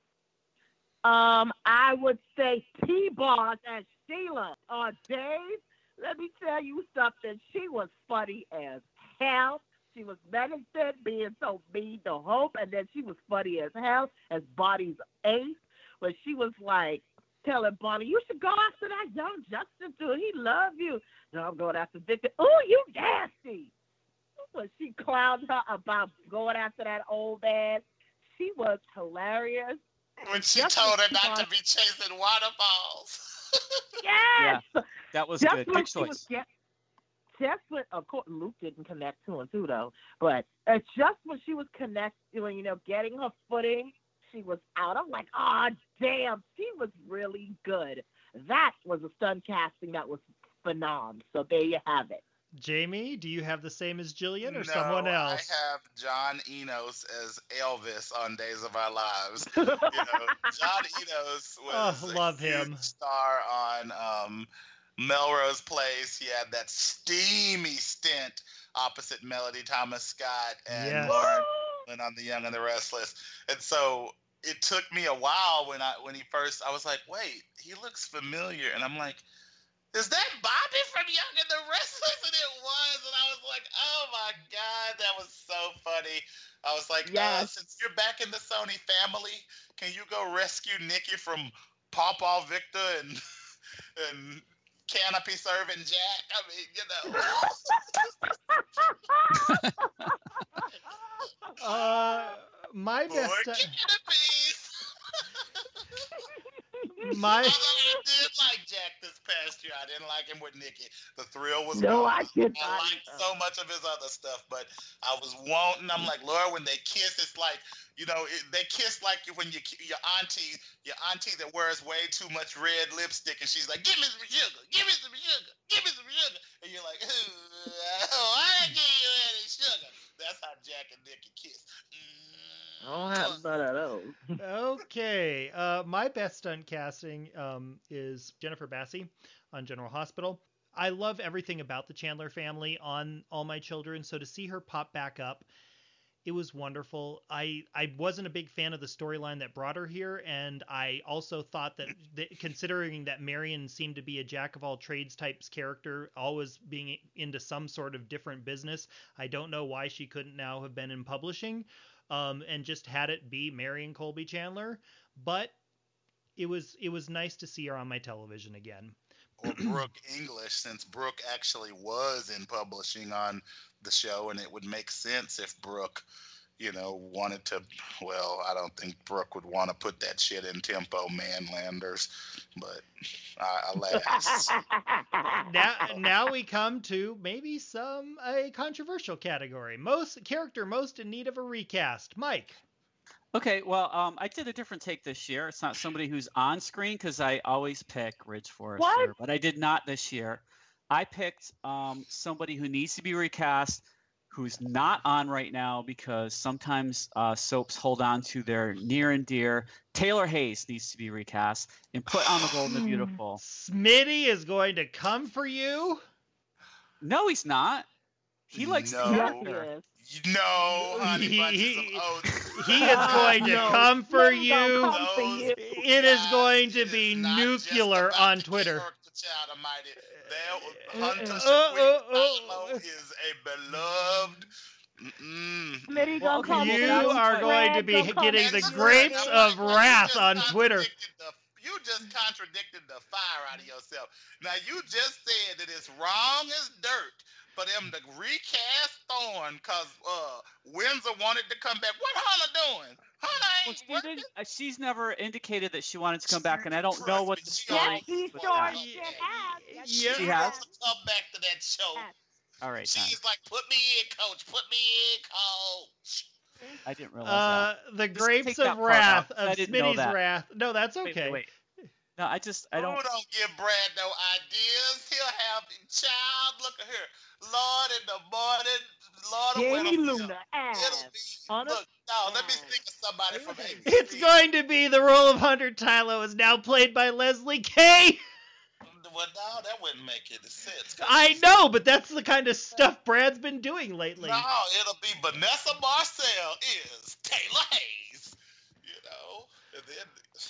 Um, I would say T-Boss as Sheila on Dave. Let me tell you something. She was funny as hell. She was menacing, being so mean to Hope, and then she was funny as hell as Bonnie's ace. But she was like telling Bonnie, "You should go after that young Justin too. He love you." No, I'm going after Victor. "Oh, you nasty!" When she clowned her about going after that old man, she was hilarious. When she Just told her when she not to was- be chasing waterfalls. Yes. That was Just good. when Good she was choice. get, just when, of course, Luke didn't connect two and two though, but uh, just when she was connecting, you know, getting her footing, she was out. I'm like, oh damn, she was really good. That was a stunt casting that was phenomenal. So there you have it. Jamie, do you have the same as Jillian or no, someone else? I have John Enos as Elvis on Days of Our Lives. You know, John Enos was Oh, a love huge him. star on um, Melrose Place. He had that steamy stint opposite Melody Thomas Scott and Yes. Lauren Lynn on The Young and the Restless. And so it took me a while when I when he first I was like, wait, he looks familiar, and I'm like, is that Bobby from Young and the Restless? And it was, and I was like, oh my God, that was so funny. I was like, Yes. uh, since you're back in the Sony family, can you go rescue Nikki from Pawpaw Victor and and Canopy serving Jack? I mean, you know. Uh, my More best. Uh, Canopies. my. Although I did like Jack this past year, I didn't like him with Nikki. The thrill was No, gone. I did I not liked either. so much of his other stuff, but I was wanting. I'm like, Lord, when they kiss, it's like, you know, it, they kiss like you when you your auntie, your auntie that wears way too much red lipstick, and she's like, give me some sugar, give me some sugar, give me some sugar, and you're like, oh, I didn't give you any sugar. That's how Jack and Nikki kiss. I don't have none of those. Okay. Uh, my best stunt casting um, is Jennifer Bassey on General Hospital. I love everything about the Chandler family on All My Children, so to see her pop back up, it was wonderful. I, I wasn't a big fan of the storyline that brought her here, and I also thought that, that considering that Marion seemed to be a jack of all trades types character, always being into some sort of different business, I don't know why she couldn't now have been in publishing. Um, and just had it be Marion Colby Chandler, but it was it was nice to see her on my television again. Or Brooke English, since Brooke actually was in publishing on the show, and it would make sense if Brooke, you know, wanted to. Well, I don't think Brooke would want to put that shit in Tempo Manlanders, but uh, alas. Now, now we come to maybe some a controversial category. Most character most in need of a recast. Mike. Okay, well, um, I did a different take this year. It's not somebody who's on screen because I always pick Ridge Forrester, What? but I did not this year. I picked um, somebody who needs to be recast, who's not on right now because sometimes uh, soaps hold on to their near and dear. Taylor Hayes needs to be recast and put on the Bold and the Beautiful. Smitty is going to come for you. No, he's not. He likes No. the Yes, character. he is. No, honey He- bunches he- of oats. He is going to No. come for Smitty's you. gonna come for Those you. It is guys, going to it be is not just nuclear about on the Twitter. character, Child Almighty. There, Uh-uh. Hunter Uh, Shaquille uh, uh, Philo is a beloved. Mm-mm. Smitty Well, gonna okay, come well, You for you. are that's going Fred to be gonna come getting And the for look, you. grapes I'm of like, well, you wrath just on Twitter. contradicted the- You just contradicted the fire out of yourself. Now, you just said that it's wrong as dirt for them to recast Thorne because uh, Windsor wanted to come back. What Hunter doing? Hunter Well, ain't she working. didn't, uh, she's never indicated that she wanted to come back, and I don't Trust know me, what the she story Yes, he with sure that. shit has. Yes, She Yeah. She wants has? to come back to that show. Yes. All right, then. She's like, put me in, coach. Put me in, coach. I didn't realize Uh, the Just grapes take of that part wrath out, 'cause I of didn't know Smitty's that. wrath. No, that's that. Wait, okay. wait, wait. No, I just I Who don't. don't give Brad no ideas? He'll have child. Look at here, Lord in the morning, Lord of Jamie Winterfield. Luna It'll ass. be On a look. No, let me ass. think of somebody from A B C. It's going to be the role of Hunter Tylo is now played by Leslie Kay. Well, no, that wouldn't make any sense. I know, but that's the kind of stuff Brad's been doing lately. No, it'll be Vanessa Marcel is Taylor Hayes. You know, and then.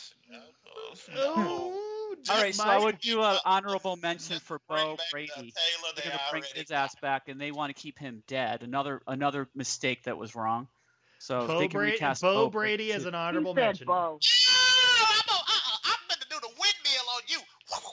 No, no. Oh, All right, so I Mike. would do an honorable mention Just for bring Bo back the Brady. Taylor They're they gonna bring already his got. ass back, and they want to keep him dead. Another another mistake that was wrong. So Bo, they can Bra- recast Bo Bo Brady as too. an He honorable said mention. Bo. Yeah, I'm, a, uh, I'm gonna do the windmill on you.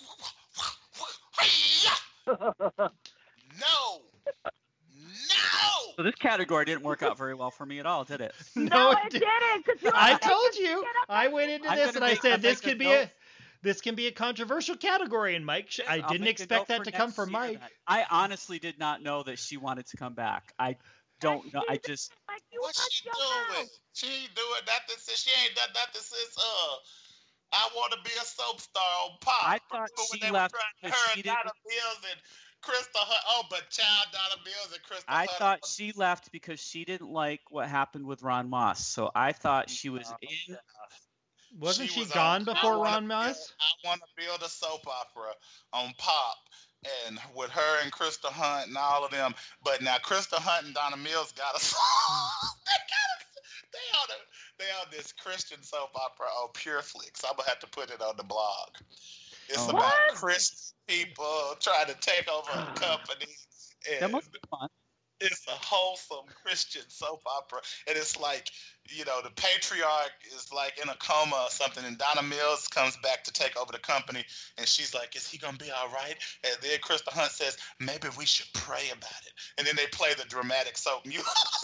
No, no. So this category didn't work out very well for me at all, did it? No, no, it it did- didn't. 'Cause you I always told make you. this shit up. I went into I'm this gonna and I make- said I'll this make a could be note. a this can be a controversial category, and Mike. sh- I I'll didn't make a expect note that for to come next from year Mike. then. I honestly did not know that she wanted to come back. I don't know. I just Like you What's watch she your doing? mouth. She ain't doing nothing since she ain't done nothing since uh. I want to be a soap star on Pop. I thought Remember when she they left were trying, because her she and didn't- Donna Mills and Krista Hunt. Oh, but child Donna Mills and Krista I Hunt. thought she left because she didn't like what happened with Ron Moss. So I thought she was in. Wasn't she, was gone on, before I wanna Ron build- Moss? I want to build a soap opera on Pop, and with her and Krista Hunt and all of them. But now Krista Hunt and Donna Mills got a song. they got a, they on a, they on this Christian soap opera on Pureflix. I'm gonna have to put it on the blog. It's Oh. about What? Christian people trying to take over a company, That and must be fun. it's a wholesome Christian soap opera. And it's like, you know, the patriarch is like in a coma or something, and Donna Mills comes back to take over the company, and she's like, is he gonna be all right? And then Crystal Hunt says, maybe we should pray about it. And then they play the dramatic soap music.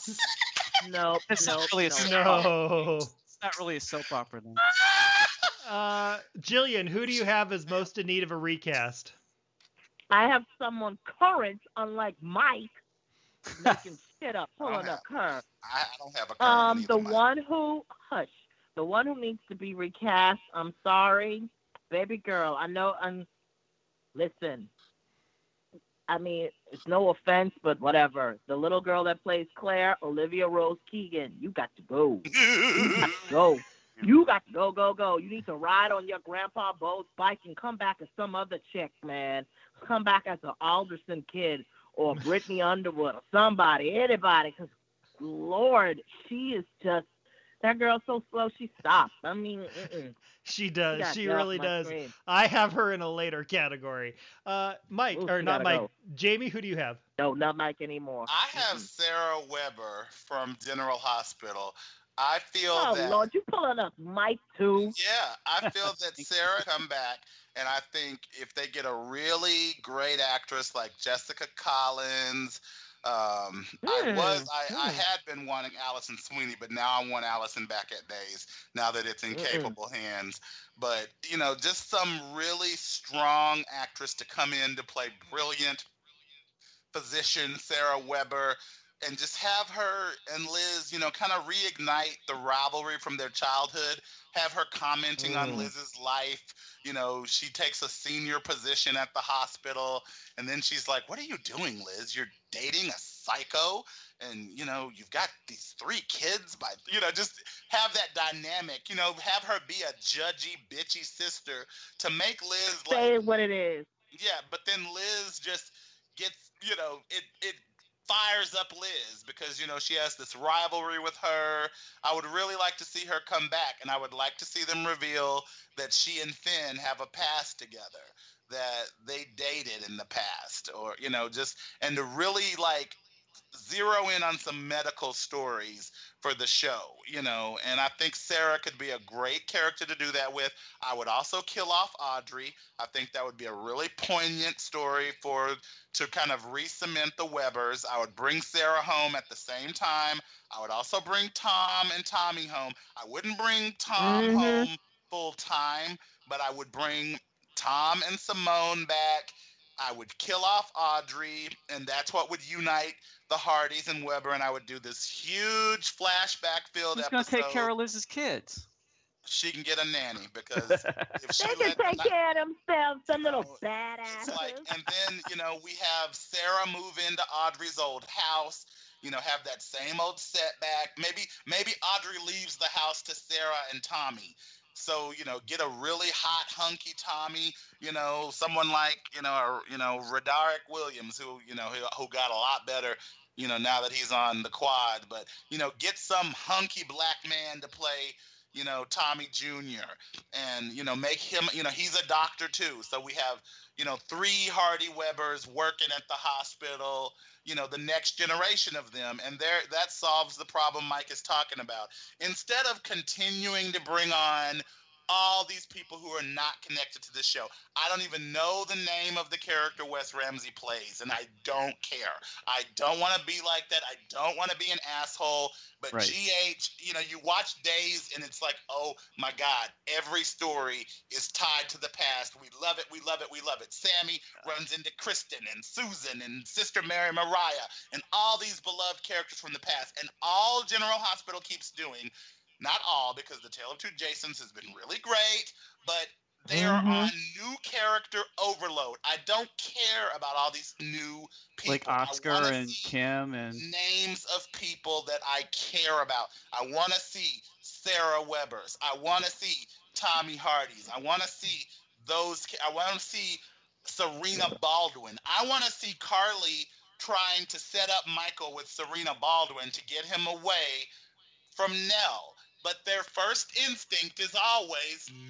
No, It's no, not really a no. soap No. It's not really a soap opera then. Uh, Jillian, who do you have as most in need of a recast? I have someone current, unlike Mike, making shit up, I don't pulling a have- curve. I, I don't have a current Um, either, the Mike. one who hush, the one who needs to be recast. I'm sorry, baby girl. I know. I'm. Listen. I mean, it's no offense, but whatever. The little girl that plays Claire, Olivia Rose Keegan, you got to go. You got to go. You got to go, go, go. You need to ride on your grandpa Bo's bike and come back as some other chick, man. Come back as an Alderson kid or Brittany Underwood or somebody, anybody. Because, Lord, she is just, that girl's so slow, she stops. I mean, mm-mm. She does. got She get off really my does. screen. I have her in a later category. Uh, Mike, Ooh, or she not gotta Mike. go. Jamie, who do you have? No, not Mike anymore. I have Mm-mm. Sarah Weber from General Hospital. I feel Oh, that Lord, you pulling up Mike, too. Yeah, I feel that Sarah come back, and I think if they get a really great actress like Jessica Collins, um, I Hmm, was I, I hmm. had been wanting Allison Sweeney, but now I want Allison back at Days. Now that it's in Mm-mm. capable hands, but you know, just some really strong actress to come in to play brilliant physician Sarah Weber, and just have her and Liz, you know, kind of reignite the rivalry from their childhood. Have her commenting on Mm. Liz's life. You know, she takes a senior position at the hospital, and then she's like, "What are you doing, Liz? You're dating a psycho, and you know, you've got these three kids." By you know, just have that dynamic. You know, have her be a judgy, bitchy sister to make Liz like Say it what it is. yeah, but then Liz just gets, you know, it it fires up Liz because, you know, she has this rivalry with her. I would really like to see her come back, and I would like to see them reveal that she and Finn have a past together, that they dated in the past, or, you know, just, and to really, like, zero in on some medical stories for the show, you know, and I think Sarah could be a great character to do that with. I would also kill off Audrey. I think that would be a really poignant story for to kind of re-cement the Webbers. I would bring Sarah home at the same time. I would also bring Tom and Tommy home. I wouldn't bring Tom Mhm. home full time, but I would bring Tom and Simone back. I would kill off Audrey, and that's what would unite the Hardys and Weber, and I would do this huge flashback filled Who's episode. going to take care of Liz's kids? She can get a nanny because if she They can let take not- care of themselves, some little know, badasses. it's like, and then you know we have Sarah move into Audrey's old house. You know, have that same old setback. Maybe maybe Audrey leaves the house to Sarah and Tommy. So you know, get a really hot hunky Tommy. You know, someone like you know, or, you know, Roderick Williams, who you know, who, who got a lot better. You know, now that he's on the quad, but you know, get some hunky black man to play. You know, Tommy Junior And, you know, make him, you know, he's a doctor too. So we have, you know, three Hardy Webbers working at the hospital, you know, the next generation of them. And there, that solves the problem Mike is talking about. Instead of continuing to bring on all these people who are not connected to the show. I don't even know the name of the character Wes Ramsey plays, and I don't care. I don't want to be like that. I don't want to be an asshole. But Right. G H, you know, you watch Days, and it's like, oh my God, every story is tied to the past. We love it, we love it, we love it. Sammy runs into Kristen and Susan and Sister Mary Mariah and all these beloved characters from the past. And all General Hospital keeps doing, not all, because The Tale of Two Jasons has been really great, but they are Mhm. on new character overload. I don't care about all these new people. Like I Oscar wanna and see Kim and names of people that I care about. I want to see Sarah Webbers. I want to see Tommy Hardy's. I want to see those. I want to see Serena Baldwin. I want to see Carly trying to set up Michael with Serena Baldwin to get him away from Nell. But their first instinct is always new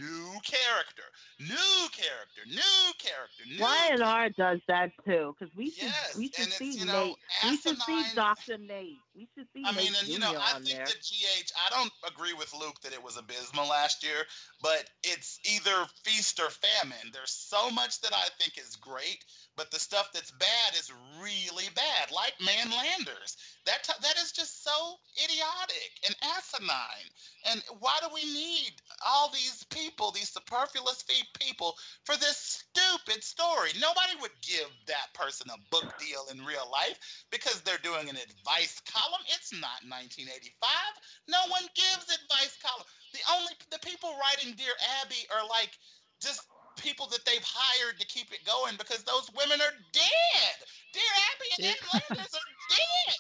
character, new character, new character, new. Y and R does that too, because we should Yes, we should and it's, see you know, Nate. We should see asinine. Doctor Nate. We should see I mean, Nate and you know, Junior I on think there. that G H, I don't agree with Luke that it was abysmal last year, but it's either feast or famine. There's so much that I think is great, but the stuff that's bad is really bad, like Manlanders. That t- that is just so idiotic and asinine. And why do we need all these people, these superfluous fee- people, for this stupid story? Nobody would give that person a book deal in real life because they're doing an advice column. It's not nineteen eighty-five. No one gives advice column. The only the people writing Dear Abby are like just people that they've hired to keep it going because those women are dead. Dear Abby and Ed Landers are dead.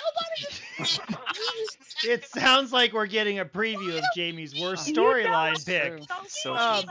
Nobody. It sounds like we're getting a preview of Jamie's worst storyline pick. So Um,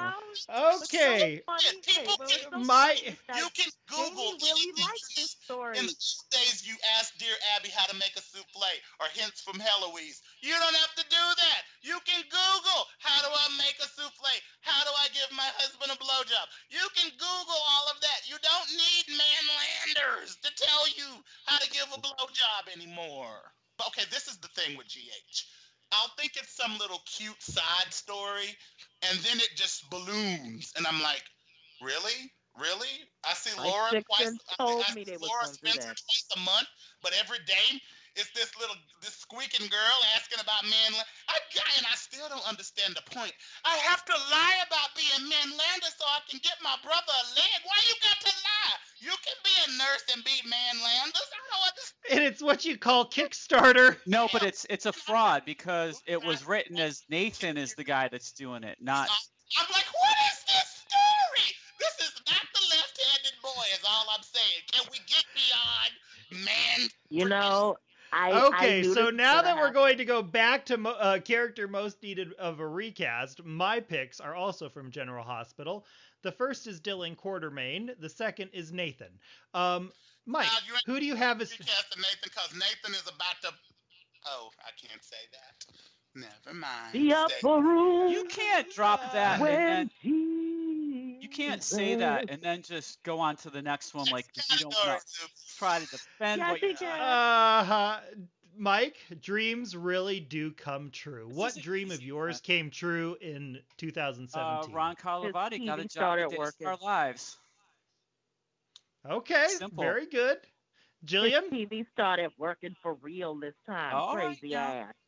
Okay. People can, My you can Google Jamie really anything. likes this story. In the old days, you asked Dear Abby how to make a souffle or hints from Heloise. You don't have to do that. You can Google how do I make a souffle? How do I give my husband a blowjob? You can Google all of that. You don't need Manlanders to tell you how to give a blowjob anymore. But okay, this is the thing with G H. I'll think it's some little cute side story, and then it just balloons, and I'm like, really? Really? I see My Laura sixth twice. sense I, told I me see they was Laura gonna do Spencer that. twice a month, but every day it's this little this squeaking girl asking about Manland. I and I still don't understand the point. I have to lie about being Manlander so I can get my brother a leg. Why you got to lie? You can be a nurse and be Manlanders. I don't understand. and it's what you call Kickstarter. No, but it's it's a fraud because it was written as Nathan is the guy that's doing it, not. I'm like, what is this story? This is not the left-handed boy, is all I'm saying. Can we get beyond man? You know, I I Okay, knew so this was now gonna that we're happen. going to go back to mo- uh, character most needed of a recast, my picks are also from General Hospital. The first is Dylan Quartermain. The second is Nathan. Um, Mike, Now, you ain't who do you have as? recasting Nathan because Nathan is about to. Oh, I can't say that. Never mind. The Stay- upper room. You can't drop that and when then Jesus you can't say that and then just go on to the next one like if you don't know, try to defend Yeah, I what you think, uh, Uh, Mike, dreams really do come true. This What is an dream of easy yours one. came true in two thousand uh, seventeen? Ron Carlivati got a T V job started with Days of working. Our Lives. Okay, Simple. very good. his Jillian? T V started working for real this time. All right, Crazy now. ass.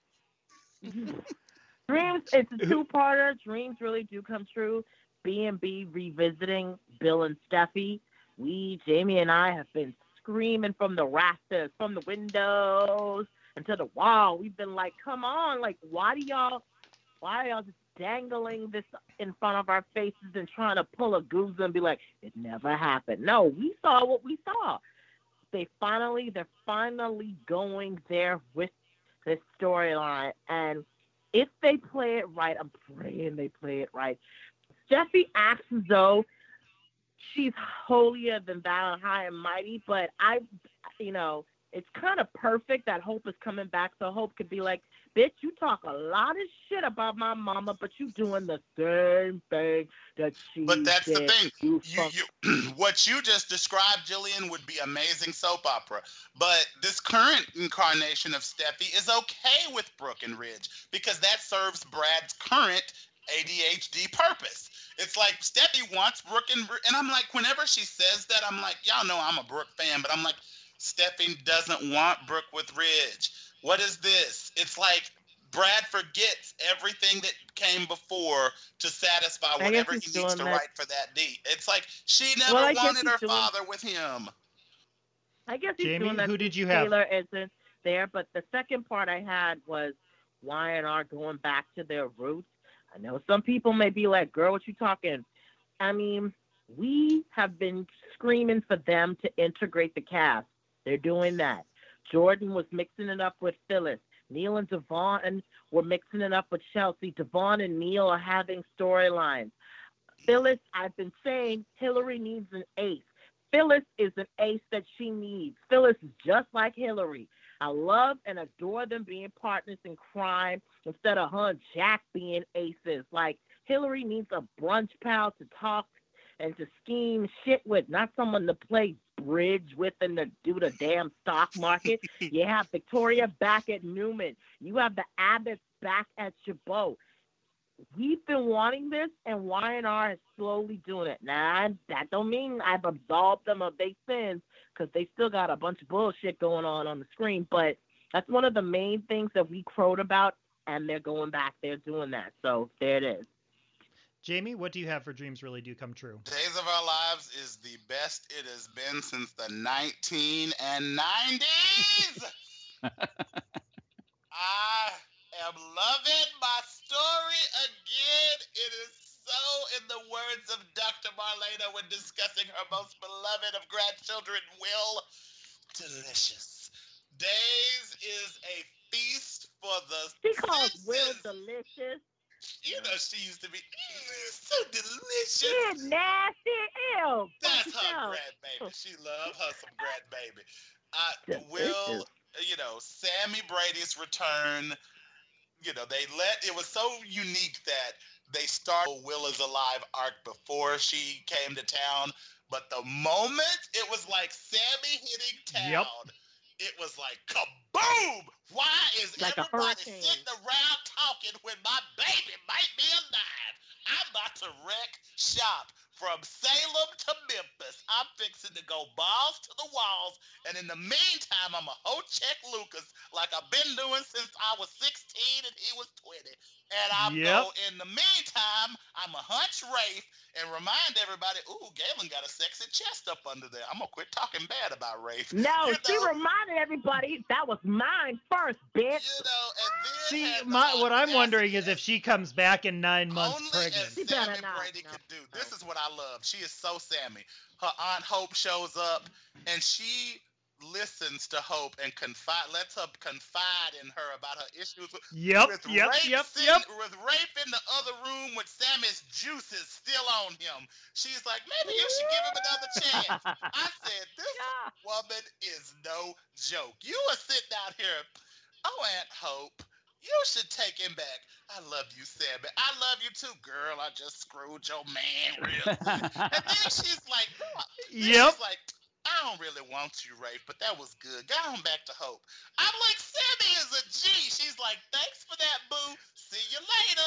Dreams, it's a two-parter. Dreams really do come true. B and B revisiting Bill and Steffi. We, Jamie and I, have been screaming from the rafters, from the windows, and to the wall. We've been like, come on, like, why do y'all, why are y'all just dangling this in front of our faces and trying to pull a goose and be like, it never happened. No, we saw what we saw. They finally, they're finally going there with this storyline. And if they play it right, I'm praying they play it right. Steffi acts as though she's holier than thou and high and mighty, but I, you know, it's kind of perfect that Hope is coming back, so Hope could be like, bitch, you talk a lot of shit about my mama, but you doing the same thing that she But that's the did. thing. You You, fuck- you, what you just described, Jillian, would be amazing soap opera. But this current incarnation of Steffi is okay with Brooke and Ridge because that serves Brad's current A D H D purpose. It's like Steffi wants Brooke and and I'm like, whenever she says that, I'm like, y'all know I'm a Brooke fan, but I'm like, Steffi doesn't want Brooke with Ridge. What is this? It's like Brad forgets everything that came before to satisfy I guess whatever he he's needs doing to that. write for that D. It's like she never Well, I guess wanted he's her doing- father with him. I guess he's Jamie, doing that who since did you have? Taylor isn't there, but the second part I had was Y and R going back to their roots. I know some people may be like, girl, what you talking? I mean, we have been screaming for them to integrate the cast. They're doing that. Jordan was mixing it up with Phyllis. Neil and Devon were mixing it up with Chelsea. Devon and Neil are having storylines. Phyllis, I've been saying Hillary needs an ace. Phyllis is an ace that she needs. Phyllis is just like Hillary. I love and adore them being partners in crime instead of her and Jack being aces. Like, Hillary needs a brunch pal to talk and to scheme shit with, not someone to play bridge with and to do the damn stock market. You have Victoria back at Newman. You have the Abbotts back at Chabot. We've been wanting this, and Y and R is slowly doing it. Now, that don't mean I've absolved them of their sins, because they still got a bunch of bullshit going on on the screen. But that's one of the main things that we crowed about, and they're going back. They're doing that. So there it is. Jamie, what do you have for Dreams Really Do Come True? Days of Our Lives is the best it has been since the nineteen nineties. I am loving my story again. It is so, in the words of Doctor Marlena when discussing her most beloved of grandchildren, Will, delicious. Days is a feast for the She calls senses. Will delicious. You know, she used to be mm, so delicious. She's nasty. Ew. That's Fuck her yourself. grandbaby. She loved her some grandbaby. Uh, Will, you know, Sammy Brady's return, you know, they let, it was so unique that they started Will is Alive arc before she came to town. But the moment it was like Sammy hitting town, yep. It was like kaboom! Why is like everybody sitting around talking when my baby might be alive? I'm about to wreck shop from Salem to Memphis. I'm fixing to go balls to the walls, and in the meantime, I'm a hoe check Lucas like I've been doing since I was sixteen and he was twenty. And I'm yep. go, in the meantime, I'm a hunch Rafe and remind everybody, ooh, Galen got a sexy chest up under there. I'm gonna quit talking bad about Rafe. No, you she know? reminded everybody that was mine first, bitch. You know, and then See, my, what I'm wondering is if she comes back in nine months only pregnant. Only Sammy Brady no, could do. No. This is what I love. She is so Sammy. Her Aunt Hope shows up, and she listens to Hope and confide, lets her confide in her about her issues with, yep, with yep, Rafe yep, sitting, yep. with Rafe in the other room with Sammy's juices still on him. She's like, maybe you should give him another chance. I said, this yeah. woman is no joke. You are sitting out here, oh, Aunt Hope, you should take him back. I love you, Sammy. I love you too, girl. I just screwed your man real good. And then she's like, yep. she's like, I don't really want you, Rafe, but that was good. Go on back to Hope. I'm like, Sammy is a G. She's like, thanks for that, boo. See you later.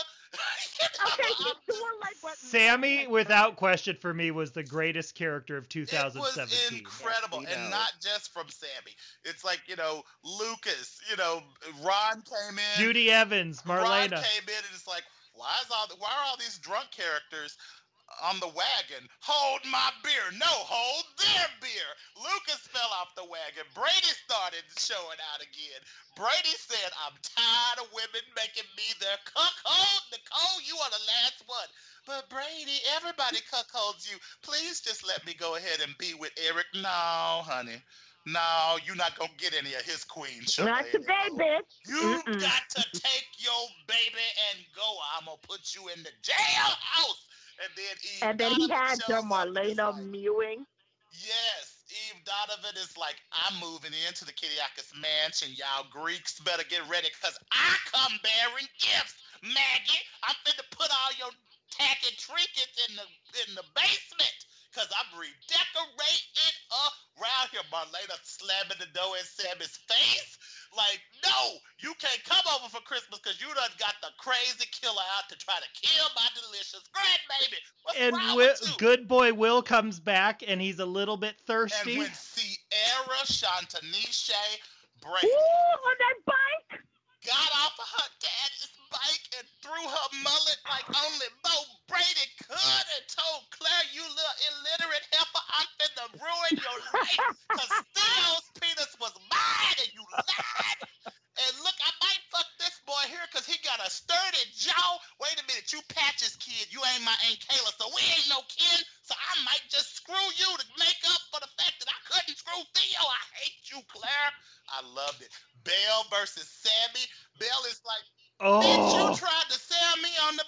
Okay, she's doing like what Sammy, without question, for me, was the greatest character of two thousand seventeen. It was incredible, yes, and not just from Sammy. It's like, you know, Lucas, you know, Ron came in. Judy Evans, Marlena. Ron came in and it's like, why is all the, why are all these drunk characters on the wagon? Hold my beer. No, hold their beer. Lucas fell off the wagon. Brady started showing out again. Brady said, I'm tired of women making me their cuckold. Nicole, you are the last one. But Brady, everybody cuckolds you. Please just let me go ahead and be with Eric. No, honey. No, you're not going to get any of his queen show. Not today, bitch. You got to take your baby and go. I'm going to put you in the jailhouse. And then Eve and then Donovan he had shows your up Marlena like, mewing. Yes, Eve Donovan is like, I'm moving into the Kiriakis mansion. Y'all Greeks better get ready because I come bearing gifts, Maggie. I'm finna put all your tacky trinkets in the in the basement because I'm redecorating around here. Marlena slamming the door in Sammy's face. Like, no, you can't come over for Christmas because you done got the crazy killer out to try to kill my delicious grandbaby. What's and wrong Will, with you? Good boy Will comes back, and he's a little bit thirsty. And when Sierra Shantaniche Brady Ooh, on that bike got off of her daddy's bike and threw her mullet like only Bo Brady could and told Claire, you little illiterate heifer, I'm finna ruin your life because Theo's penis was mine and you lied. And look, I might fuck this boy here because he got a sturdy jaw. Wait a minute, you Patches kid, you ain't my Aunt Kayla, so we ain't no kin, so I might just screw you to make up for the fact that I couldn't screw Theo. I hate you, Claire. I loved it. Belle versus Sammy. Belle is like, oh. bitch, you tried to sell me on the black market.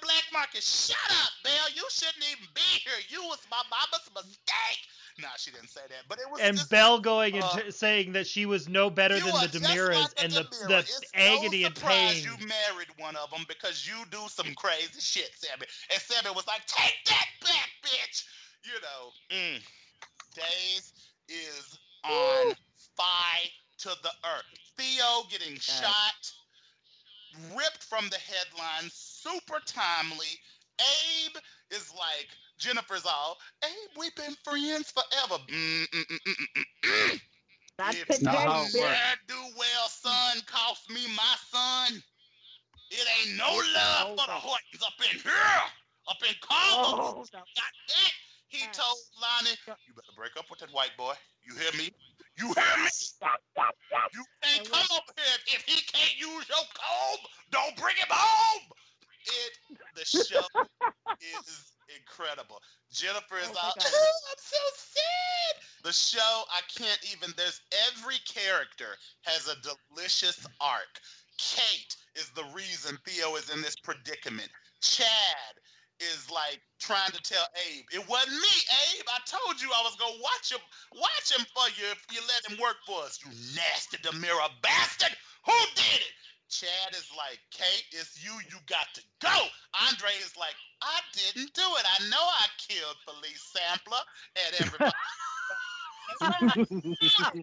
Marcus, shut up, Belle. You shouldn't even be here. You was my mama's mistake. Nah, she didn't say that, but it was. And just, Belle going and uh, t- saying that she was no better you than are the just Demiras like and the Demira. the It's agony no and surprise pain. you married one of them because you do some crazy shit, Sammy. And Sammy was like, take that back, bitch. You know, mm, Days is on fire to the earth. Theo getting shot, ripped from the headline, super timely. Abe is like, Jennifer's all, Abe, we've been friends forever. Mm-mm-mm-mm-mm-mm. Not If today, not how it you works. ne'er do well, son, cost me my son. It ain't no love for the Hortons up in here, up in Carmel. Oh, Got that? He told Lonnie, you better break up with that white boy. You hear me? You hear me? You can't come up here if he can't use your comb. Don't bring him home. It the show is incredible. Jennifer is Oh my out. God. Oh, I'm so sad. The show, I can't even. There's every character has a delicious arc. Kate is the reason Theo is in this predicament. Chad is like trying to tell Abe, it wasn't me, Abe. I told you I was gonna watch him, watch him for you if you let him work for us. You nasty Demira bastard. Who did it? Chad is like, Kate, it's you. You got to go. Andre is like, I didn't do it. I know I killed Felice Sampler and everybody.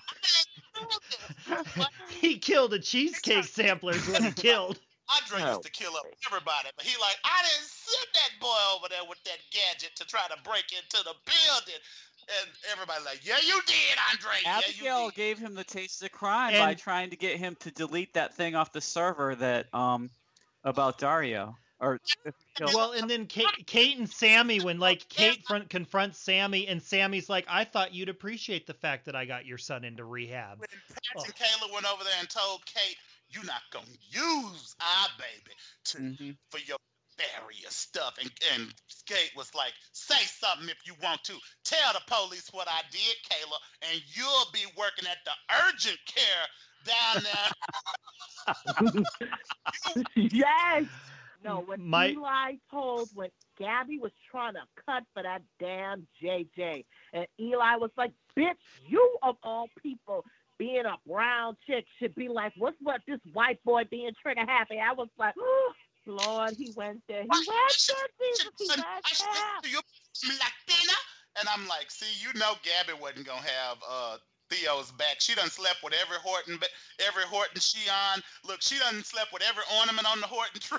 He killed a cheesecake sampler is what he killed. Andre used to kill up everybody, but he like, I didn't send that boy over there with that gadget to try to break into the building. And everybody like, yeah, you did, Andre. Abigail yeah, you did. gave him the taste of crime And- by trying to get him to delete that thing off the server that um about Dario. Or Well, and then Kate, Kate and Sammy, when like Kate front, confronts Sammy, and Sammy's like, I thought you'd appreciate the fact that I got your son into rehab. When Pat Oh. and Kayla went over there and told Kate, you're not going to use our baby to Mhm. for your nefarious stuff. And, and Kate was like, say something if you want to. Tell the police what I did, Kayla, and you'll be working at the urgent care down there. Yes. No, when My- Eli told when Gabby was trying to cut for that damn J J, and Eli was like, bitch, you of all people being a brown chick should be like, what's what this white boy being trigger happy? I was like, oh, Lord, he went there. He went there, Jesus, he went I should listen there. to you, Latina. And I'm like, see, you know Gabby wasn't going to have uh, Theo's back. She done slept with every Horton, every Horton she on. Look, she done slept with every ornament on the Horton tree.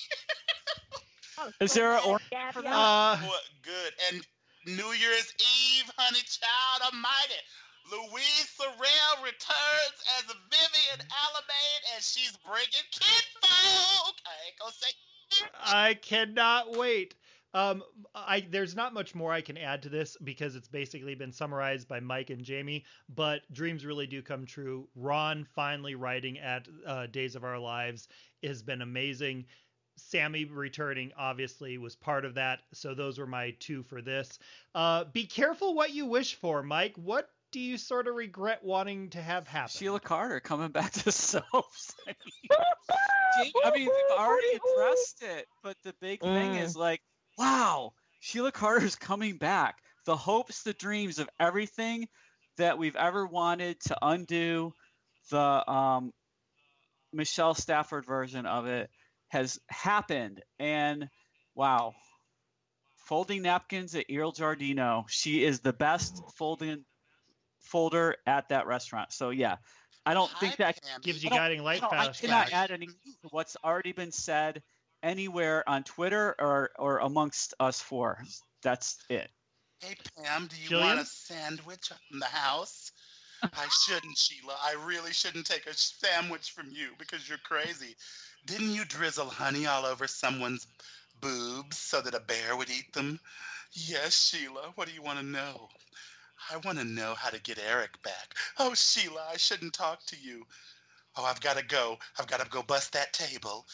I was Is so there an mad order at Gabby. for I that? was Uh, Well, good. And New Year's Eve, honey, child almighty. Louise Sorrell returns as Vivian Alamain, and she's bringing kinfolk. I ain't gonna say. I cannot wait. Um, I there's not much more I can add to this because it's basically been summarized by Mike and Jamie. But dreams really do come true. Ron finally writing at uh, Days of Our Lives has been amazing. Sammy returning obviously was part of that. So those were my two for this. Uh, be careful what you wish for, Mike. What do you sort of regret wanting to have happen? Sheila Carter coming back to soaps. I mean, I mean, we've already addressed it, but the big thing is like, wow, Sheila Carter's coming back. The hopes, the dreams of everything that we've ever wanted to undo the um, Michelle Stafford version of it has happened. And wow, folding napkins at Il Giardino. She is the best folding folder at that restaurant. So yeah, I don't think that Gives you I don't- guiding light no, I fast. cannot flash. add anything to what's already been said anywhere on Twitter or or amongst us four. That's it. Hey Pam, do you Jillian? want a sandwich in the house? I shouldn't, Sheila. I really shouldn't take a sandwich from you because you're crazy. Didn't you drizzle honey all over someone's boobs so that a bear would eat them? Yes, Sheila. What do you want to know? I want to know how to get Eric back. Oh, Sheila, I shouldn't talk to you. Oh, I've got to go. I've got to go bust that table.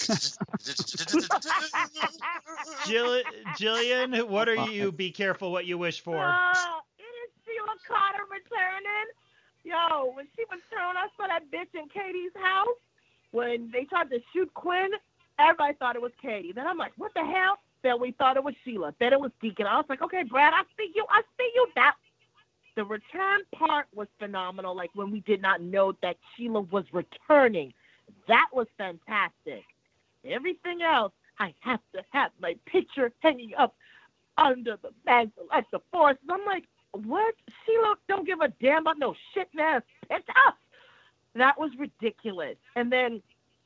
Jill- Jillian, what are you? Be careful what you wish for. Oh, it is Sheila Carter returning. Yo, when she was throwing us for that bitch in Katie's house, when they tried to shoot Quinn, Everybody thought it was Katie. Then I'm like, what the hell? Then we thought it was Sheila. Then it was Deacon. I was like, okay, Brad, I see you. I see you. That the return part was phenomenal. Like when we did not know that Sheila was returning. That was fantastic. Everything else, I have to have my picture hanging up under the mantle at the forest. I'm like, what? Sheila don't give a damn about no shit ass picture. That was ridiculous. And then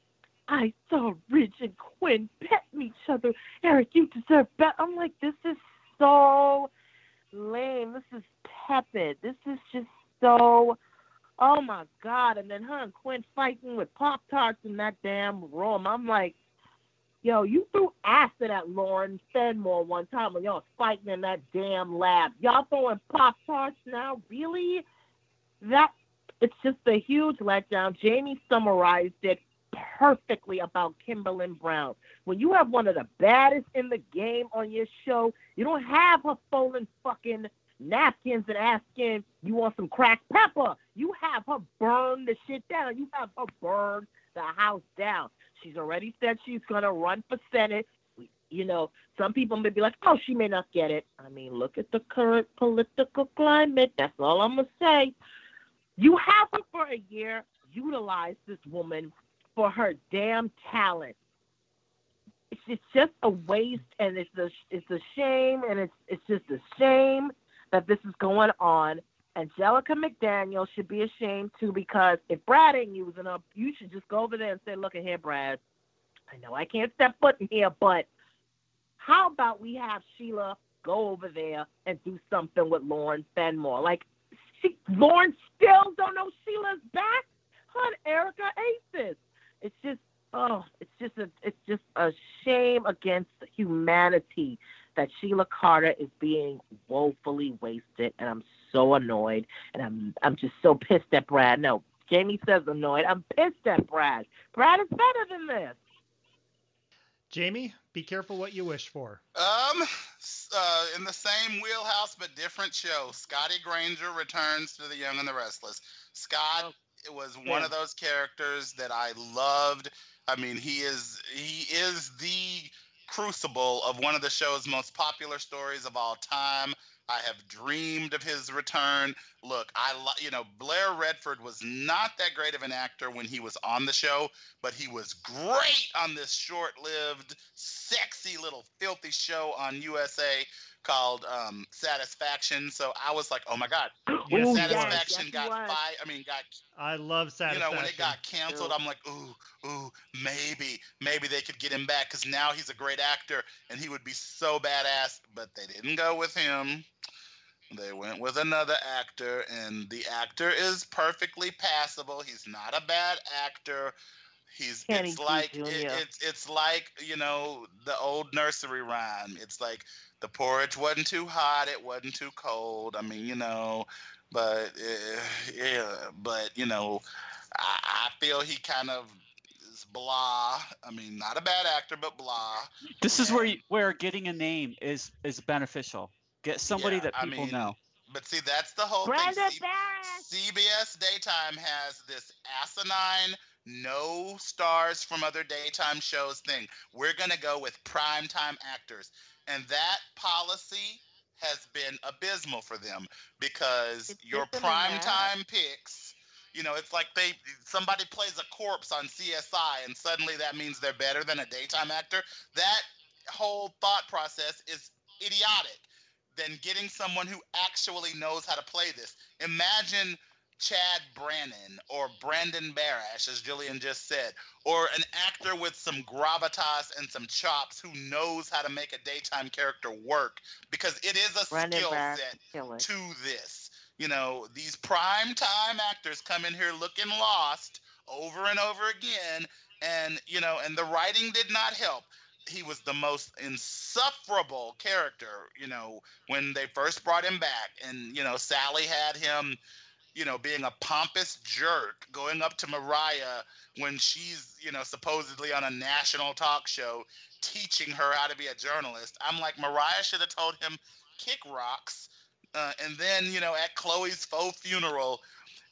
I saw Ridge and Quinn petting each other. Eric, you deserve better. I'm like, this is so lame. This is tepid. This is just so, oh my God. And then her and Quinn fighting with Pop-Tarts in that damn room. I'm like, yo, you threw acid at Lauren Fenmore one time when y'all was fighting in that damn lab. Y'all throwing Pop-Tarts now? Really? That, it's just a huge letdown. Jamie summarized it perfectly about Kimberly Brown. When you have one of the baddest in the game on your show, you don't have her folding fucking napkins and asking you want some cracked pepper. You have her burn the shit down. You have her burn the house down. She's already said she's going to run for Senate. You know, some people may be like, oh, she may not get it. I mean, look at the current political climate. That's all I'm going to say. You have her for a year. Utilize this woman for her damn talent. It's, it's just a waste, and it's a it's a shame, and it's it's just a shame that this is going on. Angelica McDaniel should be ashamed too, because if Brad ain't using her, you should just go over there and say, look at here, Brad. I know I can't step foot in here, but how about we have Sheila go over there and do something with Lauren Fenmore? Like, she, Lauren still don't know Sheila's back? Her and Erica aces. It's just, oh, it's just a, it's just a shame against humanity that Sheila Carter is being woefully wasted, and I'm so annoyed, and I'm, I'm just so pissed at Brad. No, Jamie says annoyed. I'm pissed at Brad. Brad is better than this. Jamie, be careful what you wish for. Um, uh, in the same wheelhouse but different show, Scotty Granger returns to The Young and the Restless. Scott oh, it was one yeah. of those characters that I loved. I mean, he is he is the crucible of one of the show's most popular stories of all time. I have dreamed of his return. Look, I you know, Blair Redford was not that great of an actor when he was on the show, but he was great on this short-lived, sexy little filthy show on U S A called um, Satisfaction. So I was like, oh my God, when Yes, Satisfaction yes, got fired, I mean, got I love Satisfaction. You know, when it got canceled, I'm like, ooh, ooh, maybe, maybe they could get him back because now he's a great actor and he would be so badass. But they didn't go with him. They went with another actor, and the actor is perfectly passable. He's not a bad actor. He's Kenny it's like G. it, it's it's like, you know, the old nursery rhyme. It's like the porridge wasn't too hot, it wasn't too cold. I mean, you know, but uh, yeah, but you know, I, I feel he kind of is blah. I mean, not a bad actor, but blah. This is and, where you, where getting a name is is beneficial. Get somebody yeah, that people I mean, know. But see, that's the whole Brandon thing. C- Barris. C B S Daytime has this asinine, no stars from other daytime shows thing. We're going to go with primetime actors. And that policy has been abysmal for them because It's your just in the primetime picks, you know, it's like they somebody plays a corpse on C S I and suddenly that means they're better than a daytime actor. That whole thought process is idiotic. Than getting someone who actually knows how to play this. Imagine Chad Brannon or Brandon Barash, as Jillian just said, or an actor with some gravitas and some chops who knows how to make a daytime character work, because it is a Brandon skill Barash set to this. You know, these prime time actors come in here looking lost over and over again, and, you know, and the writing did not help. He was the most insufferable character, you know, when they first brought him back. And, you know, Sally had him, you know, being a pompous jerk, going up to Mariah when she's, you know, supposedly on a national talk show, teaching her how to be a journalist. I'm like, Mariah should have told him, kick rocks. Uh, and then, you know, at Chloe's faux funeral,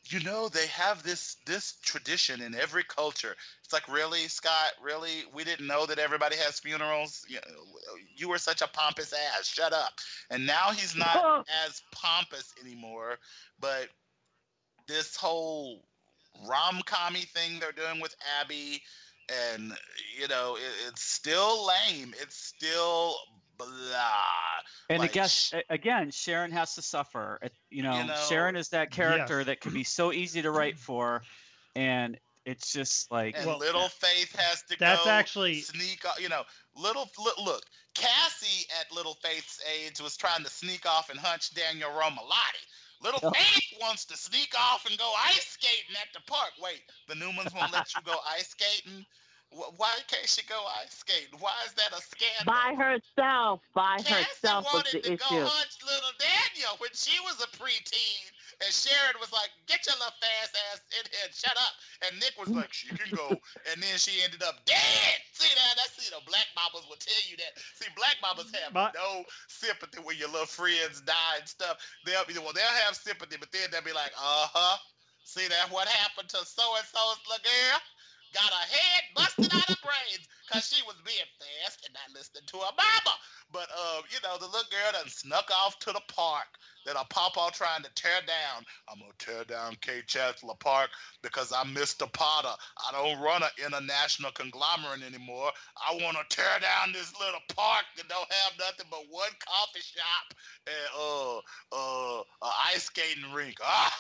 you know, they have this this tradition in every culture. It's like, really, Scott? Really? We didn't know that everybody has funerals? You, you were such a pompous ass. Shut up. And now he's not as pompous anymore, but this whole rom-commy thing they're doing with Abby, and, you know, it, it's still lame. It's still blah. And I Like, guess sh- a- again, Sharon has to suffer. It- You know, you know, Sharon is that character Yes. that can be so easy to write for, and it's just like, and Well, Little Faith has to That's go actually sneak off. You know, little look, look, Cassie at Little Faith's age was trying to sneak off and hunch Daniel Romalotti. Little Oh. Faith wants to sneak off and go ice skating at the park. Wait, the Newmans won't let you go ice skating? Wh- Why can't she go ice skating? Why is that a scandal? By herself. By Cassie herself was wanted the to go issue. hunch little Daniel when she was a preteen. And Sharon was like, get your little fast ass in here and shut up. And Nick was like, she can go. And then she ended up dead. See that? That's, you know, black mamas will tell you that. See, black mamas have But- no sympathy when your little friends die and stuff. They'll be, well, they'll have sympathy, but then they'll be like, uh-huh. See that? What happened to so-and-so's little girl? Got her head busted out of brains because she was being fast and not listening to her mama. But, uh, you know, the little girl done snuck off to the park that her papa trying to tear down. I'm going to tear down K. Chancellor Park because I'm Mister Potter. I don't run an international conglomerate anymore. I want to tear down this little park that don't have nothing but one coffee shop and uh, uh, a ice skating rink.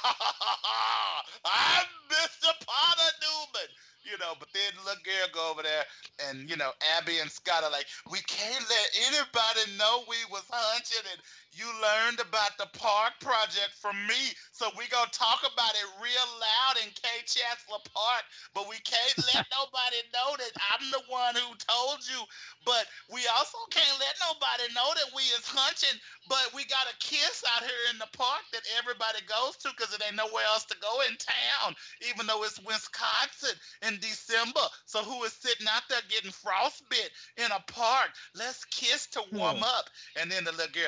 I'm Mister Potter Newman. You know, but then the little girl go over there, and, you know, Abby and Scott are like, we can't let anybody know we was hunching, and you learned about the park project from me, so we gonna talk about it real loud in K. Chancellor Park, but we can't let nobody know that I'm the one who told you, but we also can't let nobody know that we is hunching, but we got a kiss out here in the park that everybody goes to because it ain't nowhere else to go in town, even though it's Wisconsin in December. So who is sitting out there getting frostbit in a park? Let's kiss to warm up. And then the little girl,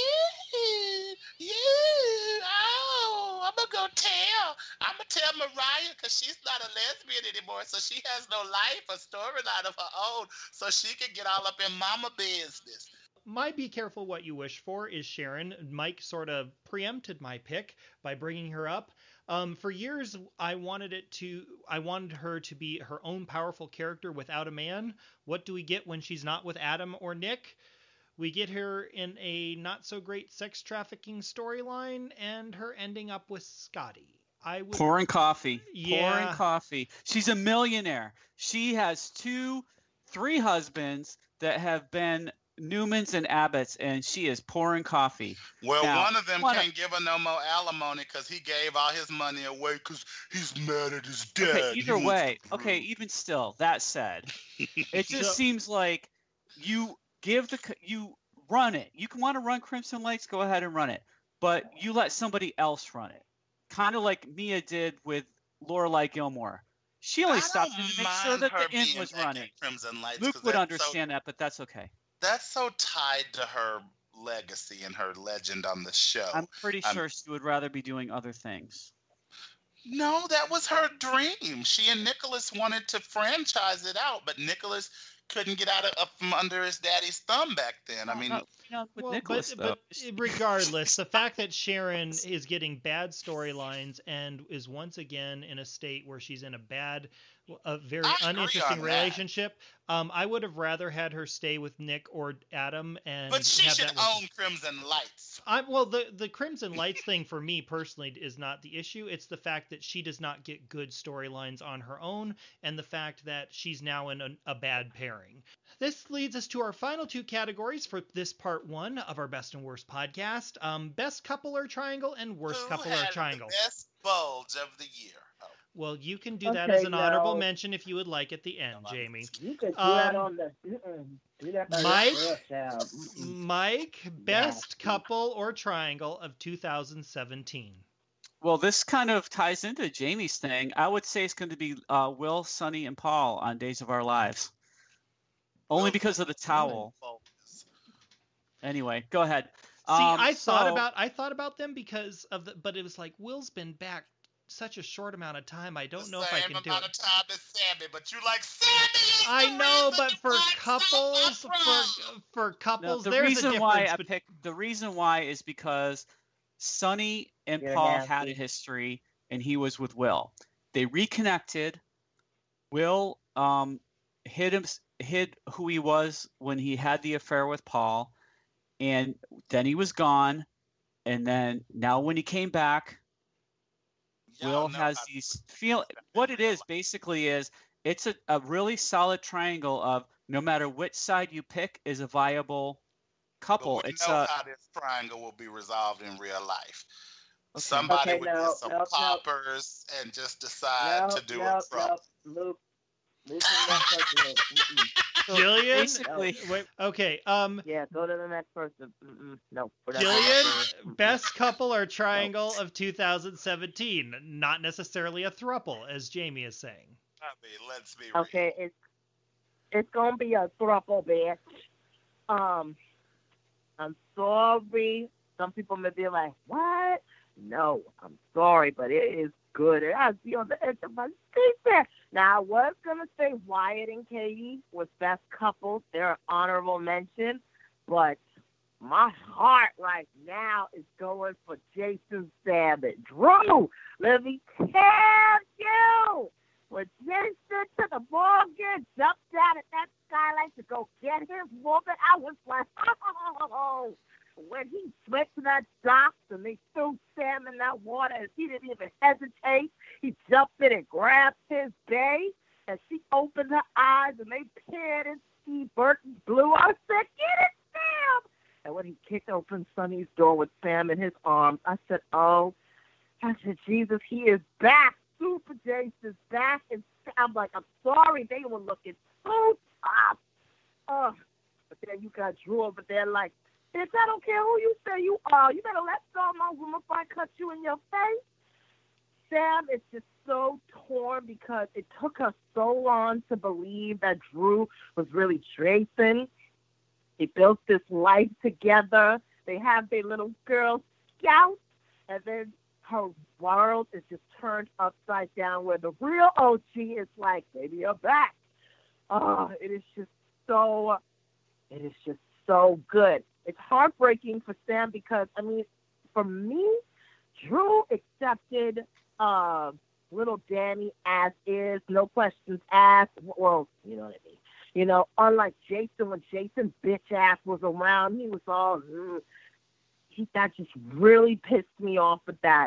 yeah, yeah, oh, I'm going to go tell. I'm going to tell Mariah because she's not a lesbian anymore, so she has no life or storyline of her own, so she can get all up in mama business. My be careful what you wish for is Sharon. Mike sort of preempted my pick by bringing her up. Um, for years, I wanted it to. I wanted her to be her own powerful character without a man. What do we get when she's not with Adam or Nick? We get her in a not so great sex trafficking storyline, and her ending up with Scotty. I would pouring coffee, Yeah. pouring coffee. She's a millionaire. She has two, three husbands that have been Newmans and Abbotts, and she is pouring coffee. Well, Now, one of them one of- can't give her no more alimony because he gave all his money away because he's mad at his dad. Okay, He either wants way, to okay, prove. even still, that said, it just So- seems like you give the c- you run it. You can want to run Crimson Lights, go ahead and run it, but you let somebody else run it. Kind of like Mia did with Lorelai Gilmore. She only I stopped don't it to make sure mind that her the inn being was back running. at Crimson Lights, Luke 'cause would that's understand that, but that's okay. So, that's so tied to her legacy and her legend on the show. I'm pretty I'm- sure she would rather be doing other things. No, that was her dream. She and Nicholas wanted to franchise it out, but Nicholas couldn't get out of up from under his daddy's thumb back then. I No, mean, no, you know, with Well, Nicholas, but, though. but regardless, the fact that Sharon is getting bad storylines and is once again in a state where she's in a bad, a very I agree uninteresting on that. relationship, um, I would have rather had her stay with Nick or Adam and but she have should that with- own Crimson Lights. I, well, the the Crimson Lights thing for me personally is not the issue. It's the fact that she does not get good storylines on her own, and the fact that she's now in a, a bad pairing. This leads us to our final two categories for this part one of our best and worst podcast: um, best couple or triangle and worst Who couple or had triangle. the best bulge of the year? Oh, Well, you can do that Okay, as an honorable now- mention if you would like at the end, No, I'm Jamie. You could do Um, that on the. Mm-mm, do that by Mike? yourself, child. Mm-mm. Mike, best Nasty. couple or triangle of two thousand seventeen. Well, this kind of ties into Jamie's thing. I would say it's going to be uh, Will, Sonny, and Paul on Days of Our Lives. Only Will, because of the towel. focus. Anyway, go ahead. See, Um, I thought so- about I thought about them because of the, but it was like Will's been back such a short amount of time. I don't the know if I can do it. Same amount of time as Sammy, but you like Sammy is I the know, reason but the for Black couples, Soap for Opera. for No, couples, the there's a reason why difference. I bet- picked the reason why is because Sonny and You're Paul had a nasty. history, and he was with Will. They reconnected. Will um, hid him, hid who he was when he had the affair with Paul, and then he was gone. And then now when he came back, Y'all Will know has how to these put feel. stuff What in it real is life. basically is it's a, a really solid triangle of no matter which side you pick is a viable But couple. we It's know a how this triangle will be resolved in real life. okay. Somebody Okay, would get no, some no, no, poppers and just decide no, to do a no, trouble. no, Luke. Move to the next person, Luke. Mm-mm. So Jillian, basically, wait, okay, um, Yeah, go to the next person. Mm-mm. No, we're not doing that. Jillian, Mm-mm. best couple or triangle of two thousand seventeen, not necessarily a throuple, as Jamie is saying. I mean, let's be real. Okay, it's it's gonna be a throuple, bitch. Um, I'm sorry. Some people may be like, "What?" No, I'm sorry, but it is good. It has to be on the edge of my seat there. Now, I was gonna say Wyatt and Katie was best couples. They're an honorable mention, but my heart right now is going for Jason Savage. Drew, let me tell you, when Jason took the mortgage, jumped out at that skylight to go get his woman, I was like, oh. When he went to that dock and they threw Sam in that water, and he didn't even hesitate. He jumped in and grabbed his bae, and she opened her eyes, and they peered in Steve Burton's blue. I said, get it, Sam! And when he kicked open Sonny's door with Sam in his arms, I said, oh, I said, Jesus, he is back. Super Jason's back. And I'm like, I'm sorry, they were looking so tough. Oh, but then you got Drew over there like, bitch, I don't care who you say you are. You better let go of my woman before I cut you in your face. Sam is just so torn because it took her so long to believe that Drew was really Jason. They built this life together. They have their little girl Scout, and then her world is just turned upside down where the real O G is like, baby, you're back. Oh, it is just so, it is just so good. It's heartbreaking for Sam because, I mean, for me, Drew accepted uh, little Danny as is, no questions asked. Well, you know what I mean. You know, unlike Jason, when Jason's bitch ass was around, he was all, mm. he, that just really pissed me off with that.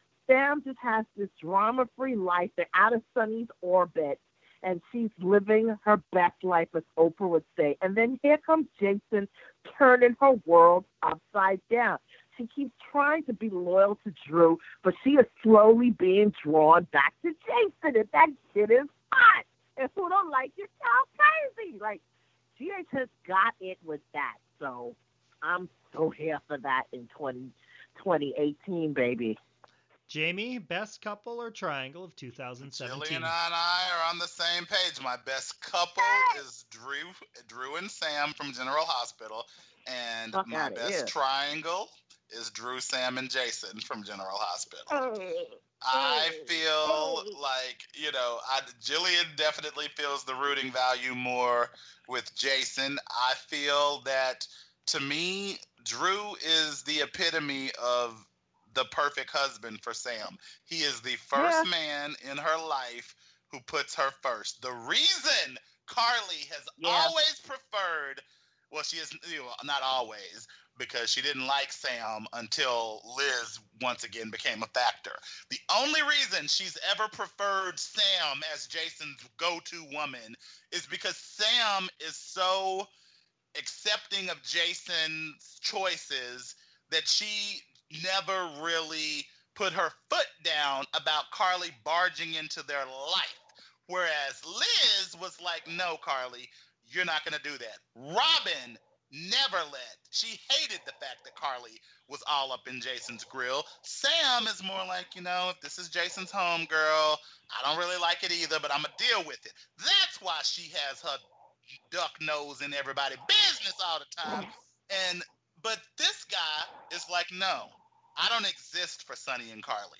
Sam just has this drama-free life. They're out of Sonny's orbit, and she's living her best life, as Oprah would say. And then here comes Jason turning her world upside down. She keeps trying to be loyal to Drew, but she is slowly being drawn back to Jason, and that shit is hot. And who don't like it, y'all crazy. Like, G H has got it with that. So I'm so here for that in twenty, twenty eighteen, baby. Jamie, best couple or triangle of two thousand seventeen? Jillian and I are on the same page. My best couple is Drew, Drew and Sam from General Hospital, and Fuck my outta best here. triangle is Drew, Sam, and Jason from General Hospital. Hey, I hey, feel hey. like, you know, I, Jillian definitely feels the rooting value more with Jason. I feel that, to me, Drew is the epitome of the perfect husband for Sam. He is the first Yeah. man in her life who puts her first. The reason Carly has Yeah. always preferred, well, she is, you know, not always, because she didn't like Sam until Liz once again became a factor. The only reason she's ever preferred Sam as Jason's go-to woman is because Sam is so accepting of Jason's choices that she never really put her foot down about Carly barging into their life. Whereas Liz was like, no, Carly, you're not going to do that. Robin never let. She hated the fact that Carly was all up in Jason's grill. Sam is more like, you know, if this is Jason's home, girl, I don't really like it either, but I'm going to deal with it. That's why she has her duck nose in everybody's business all the time. And but this guy is like, no, I don't exist for Sonny and Carly.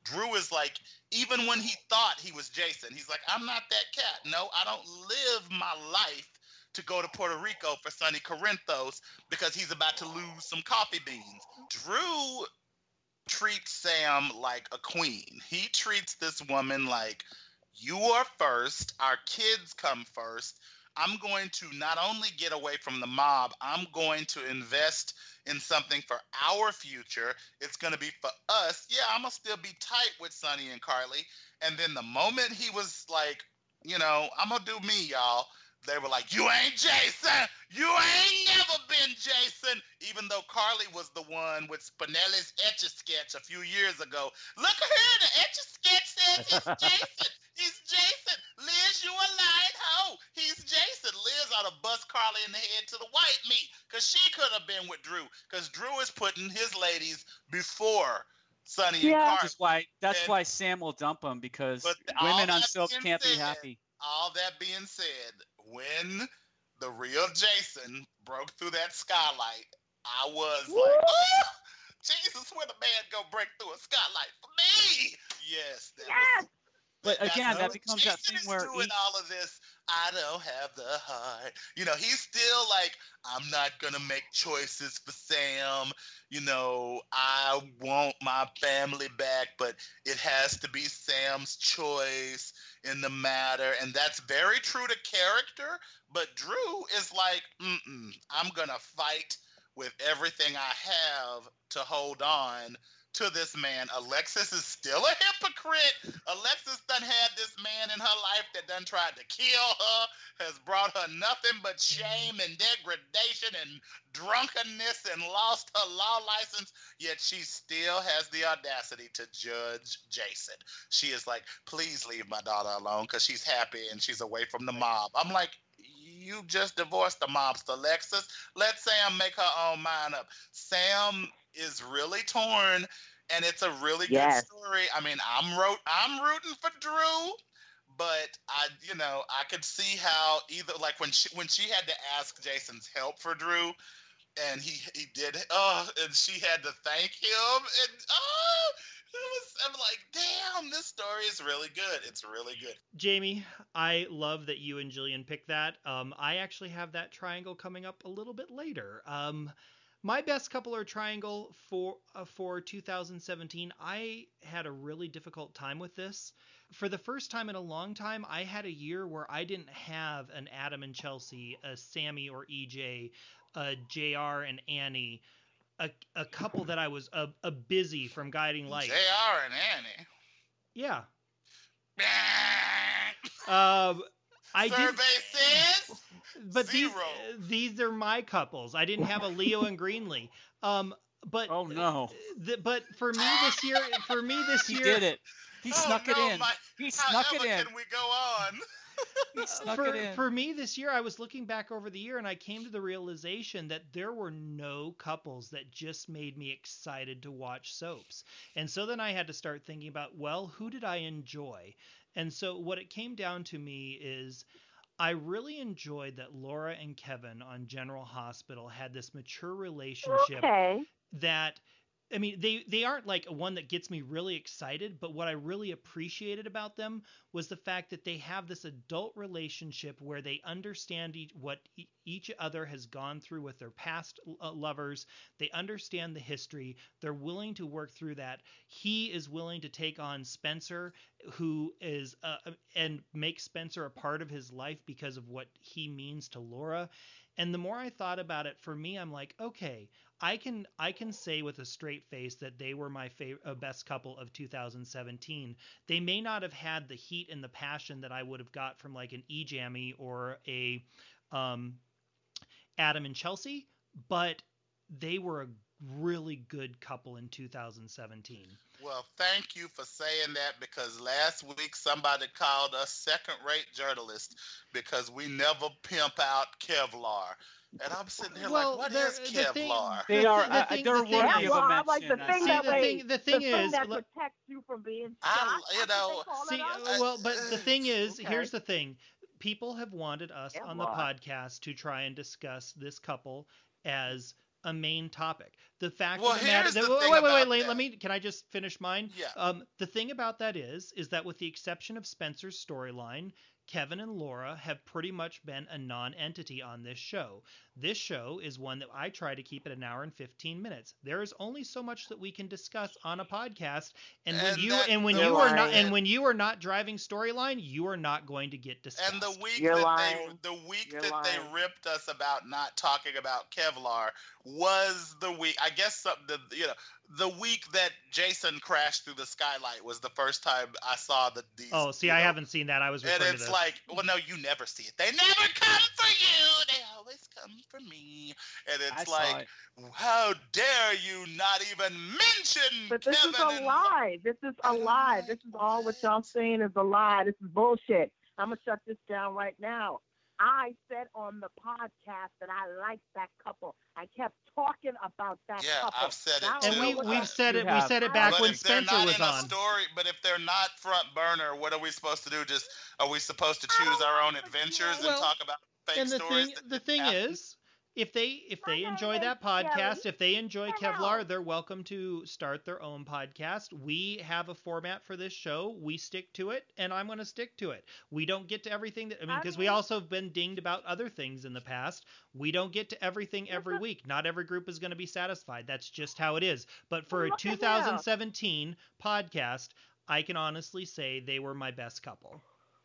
Drew is like, even when he thought he was Jason, he's like, I'm not that cat. No, I don't live my life to go to Puerto Rico for Sonny Corinthos because he's about to lose some coffee beans. Drew treats Sam like a queen. He treats this woman like, you are first, our kids come first. I'm going to not only get away from the mob, I'm going to invest in something for our future. It's going to be for us. Yeah, I'm going to still be tight with Sonny and Carly. And then the moment he was like, you know, I'm going to do me, y'all, they were like, you ain't Jason. You ain't never been Jason. Even though Carly was the one with Spinelli's Etch-a-Sketch a few years ago. Look at here, the Etch-a-Sketch says he's Jason. He's Jason. Liz, you a lying hoe. He's Jason. Liz ought to bust Carly in the head to the white meat because she could have been with Drew because Drew is putting his ladies before Sonny Yeah. and Carly. That's why. That's And- why Sam will dump him because But all women on that soaps being can't be said, happy. All that being said, when the real Jason broke through that skylight, I was Woo! like, oh, Jesus, when a man go break through a skylight for me? Yes. That Yes. was, But that's again, that how becomes Jason that thing is where doing he- all of this. I don't have the heart. You know, he's still like, I'm not gonna make choices for Sam. You know, I want my family back, but it has to be Sam's choice in the matter, and that's very true to character. But Drew is like, mm-mm, I'm gonna fight with everything I have to hold on to this man. Alexis is still a hypocrite. Alexis done had this man in her life that done tried to kill her, has brought her nothing but shame and degradation and drunkenness and lost her law license, yet she still has the audacity to judge Jason. She is like, please leave my daughter alone because she's happy and she's away from the mob. I'm like, you just divorced the mobster, Alexis. Let Sam make her own mind up. Sam is really torn, and it's a really Yes. good story. I mean, I'm wrote, I'm rooting for Drew, but I, you know, I could see how either like when she when she had to ask Jason's help for Drew, and he he did, oh, and she had to thank him, and oh, it was, I'm like, damn, this story is really good. It's really good. Jamie, I love that you and Jillian picked that. Um, I actually have that triangle coming up a little bit later. Um, my best couple or triangle for uh, for two thousand seventeen, I had a really difficult time with this. For the first time in a long time, I had a year where I didn't have an Adam and Chelsea, a Sammy or E J, a J R and Annie, a, a couple that I was a, a busy from Guiding Light. J R and Annie. Yeah. Um, I Survey did. says But these, zero. these are my couples. I didn't have a Leo and Greenlee. Um, but Oh no, the, but for me this year, for me this he year, did it. He Oh, snuck it no, in. my- He snuck it However in. can we go on? He snuck for, it in. for me this year, I was looking back over the year and I came to the realization that there were no couples that just made me excited to watch soaps. And so then I had to start thinking about, well, who did I enjoy? And so what it came down to me is I really enjoyed that Laura and Kevin on General Hospital had this mature relationship Okay. that, I mean, they, they aren't like one that gets me really excited, but what I really appreciated about them was the fact that they have this adult relationship where they understand each, what e- each other has gone through with their past uh, lovers. They understand the history. They're willing to work through that. He is willing to take on Spencer, who is, uh, and make Spencer a part of his life because of what he means to Laura. And the more I thought about it, for me, I'm like, okay, I can I can say with a straight face that they were my favorite, uh, best couple of two thousand seventeen. They may not have had the heat and the passion that I would have got from like an E-Jammy or a um, Adam and Chelsea, but they were a really good couple in two thousand seventeen. Well, thank you for saying that because last week somebody called us second-rate journalists because we never pimp out Kevlar. And I'm sitting here Well, like, what there- is the thing- Kevlar? They the are. thi- the uh, thing- they're the thing worthy is- of a Kevlar, like the mention. thing I that think. the way- thing the thing the is thing that look- protects you from being I- shot. you That's what know, they call See, it out? uh, well, but the thing is, Okay. here's the thing. People have wanted us on the Kevlar. podcast to try and discuss this couple as a main topic. The fact Well, of the matter here's that, the wait, thing wait, wait, about wait, that. let me can I just finish mine? Yeah. Um, the thing about that is is that with the exception of Spencer's storyline, Kevin and Laura have pretty much been a non-entity on this show. This show is one that I try to keep at an hour and fifteen minutes. There is only so much that we can discuss on a podcast, and when And you that- and when the you are not lying. and when you are not driving storyline, you are not going to get discussed. And the week You're that lying. they the week You're that lying. they ripped us about not talking about Kevlar was the week. I guess some, the you know the week that Jason crashed through the skylight was the first time I saw the. These, Oh, see, you I know, haven't seen that. I was And referring to it's this. like, well, no, you never see it. They never come for you. They always come for me. And I it's saw like, it. how dare you not even mention But this Kevin is a and lie. This is a I'm lie. like, This is all what y'all what? saying is a lie. This is bullshit. I'm gonna shut this down right now. I said on the podcast that I liked that couple. I kept talking about that Yeah, couple. I've said it I don't and too. know we what we've else- said You it. We have. said it back But when if they're Spencer not was in a on. story, but if they're not front burner, what are we supposed to do? Just are we supposed to I choose don't our own know. adventures Well, and talk about fake And the stories? thing, that the didn't thing happen? is, if they if they My enjoy name that is Kelly. podcast, if they enjoy Hello. Kevlar, they're welcome to start their own podcast. We have a format for this show. We stick to it, and I'm going to stick to it. We don't get to everything that I mean, I because we mean- also have been dinged about other things in the past. We don't get to everything every Look at- week. Not every group is going to be satisfied. That's just how it is. But for Well, a look at two thousand seventeen podcast, I can honestly say they were my best couple.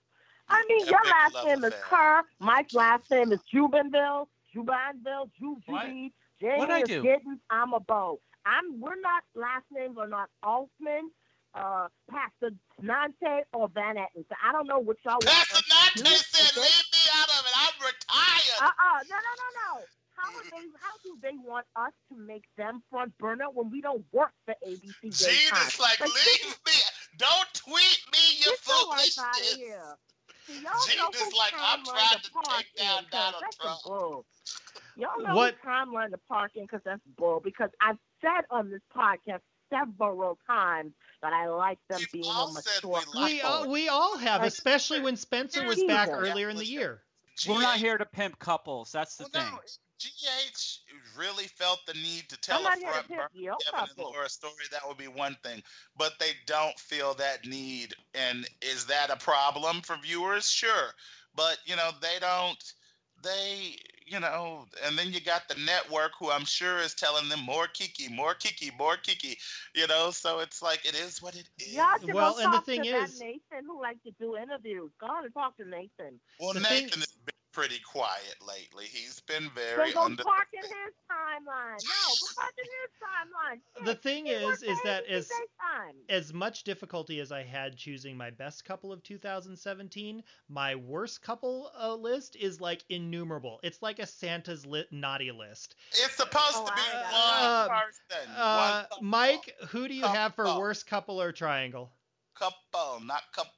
I mean, your Epic last love name is affair. Kerr. Mike's last name is Jubenville, Jubanville, Ju What? Judy. What'd I Jamie is do? Giddens. I'm a Bo. I'm. We're not. Last names are not Altman, uh, Pastor Nante, or Van Etten. So I don't know what y'all want. Pastor us to Nante do, said, okay? leave me out of it. I'm retired. Uh-uh. No, no, no, no. How would they? How do they want us to make them front burner when we don't work for A B C Gene Daytime? is like, Like, leave me. Don't tweet me, you Get your life out of foolishness. here. See, y'all Gene know is who like, I'm timeline trying the to park take down in, 'cause Donald that's Trump. a bull. Y'all know What- who timeline the park in because that's bull. Because I've said on this podcast several times that I like them We've being all a said mature we like We couple. all, we all have, Like- especially when Spencer was back Jesus. earlier in the year. We're not G H here to pimp couples. That's the Well, thing. no, G H really felt the need to tell I'm a not here to front pimp burner your Kevin and couple. Laura story. That would be one thing, but they don't feel that need. And is that a problem for viewers? Sure, but you know they don't. They, you know, and then you got the network who I'm sure is telling them more Kiki, more Kiki, more Kiki. You know, so it's like it is what it is. Y'all should Well, go and the talk thing to is- that Nathan who likes to do interviews. Go on and talk to Nathan. Well, the Nathan thing- has been pretty quiet lately. He's been Then very go under. park in his timeline. No, go park in his timeline. The Shit, thing he is, works is for that A B C as Daytime. as much difficulty as I had choosing my best couple of two thousand seventeen, my worst couple uh, list is like innumerable. It's like a Santa's lit naughty list. It's supposed Oh, to be I got one it. person. Uh, one couple. Mike, who do you have for Couple. worst couple or triangle? Couple, not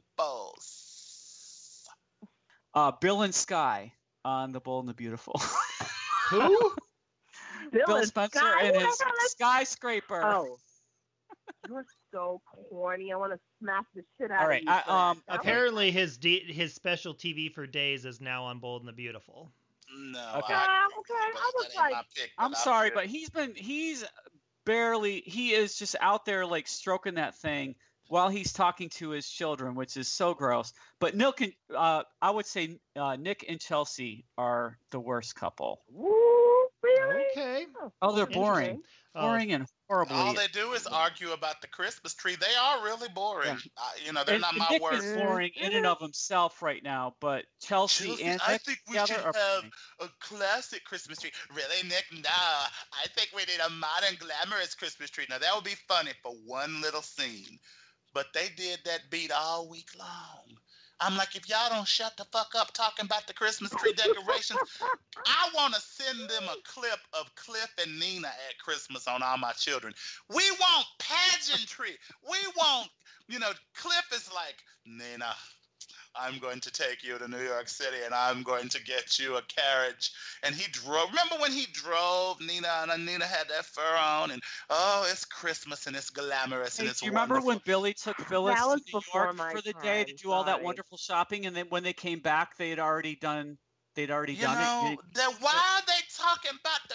couples. Uh, Bill and Sky on The Bold and the Beautiful. Who? Bill and Spencer Sky, and who the his hell is- skyscraper. Oh. You're so corny. I want to smack the shit out All right, of you. I- for um, that. That was- Apparently, his D- his special T V for days is now on Bold and the Beautiful. No. Okay. I, Yeah, okay, but I was that ain't like- my pick, I'm but sorry, sure. but he's been he's barely he is just out there like stroking that thing while he's talking to his children, which is so gross. But Nick and uh, I would say uh, Nick and Chelsea are the worst couple. Woo, really? Okay. Oh, they're Interesting. boring, Oh, boring and horribly. all they do is argue about the Christmas tree. They are really boring. Yeah. Uh, you know, they're and, not and my Nick worst. is boring in and of himself right now, but Chelsea, Chelsea, and I Nick think we together should are have boring. a classic Christmas tree. Really, Nick? No. I think we need a modern, glamorous Christmas tree. Now, that would be funny for one little scene. But they did that beat all week long. I'm like, if y'all don't shut the fuck up talking about the Christmas tree decorations, I want to send them a clip of Cliff and Nina at Christmas on All My Children. We want pageantry. We want, you know, Cliff is like, Nina, I'm going to take you to New York City and I'm going to get you a carriage. And he drove. Remember when he drove Nina and Nina had that fur on and, oh, it's Christmas and it's glamorous and Hey, it's do you remember wonderful. when Billy took Phyllis That to was New before York my for the day to time, do all that sorry. wonderful shopping, and then when they came back, they had already done they'd already You done know, it. that why are they talking about the? I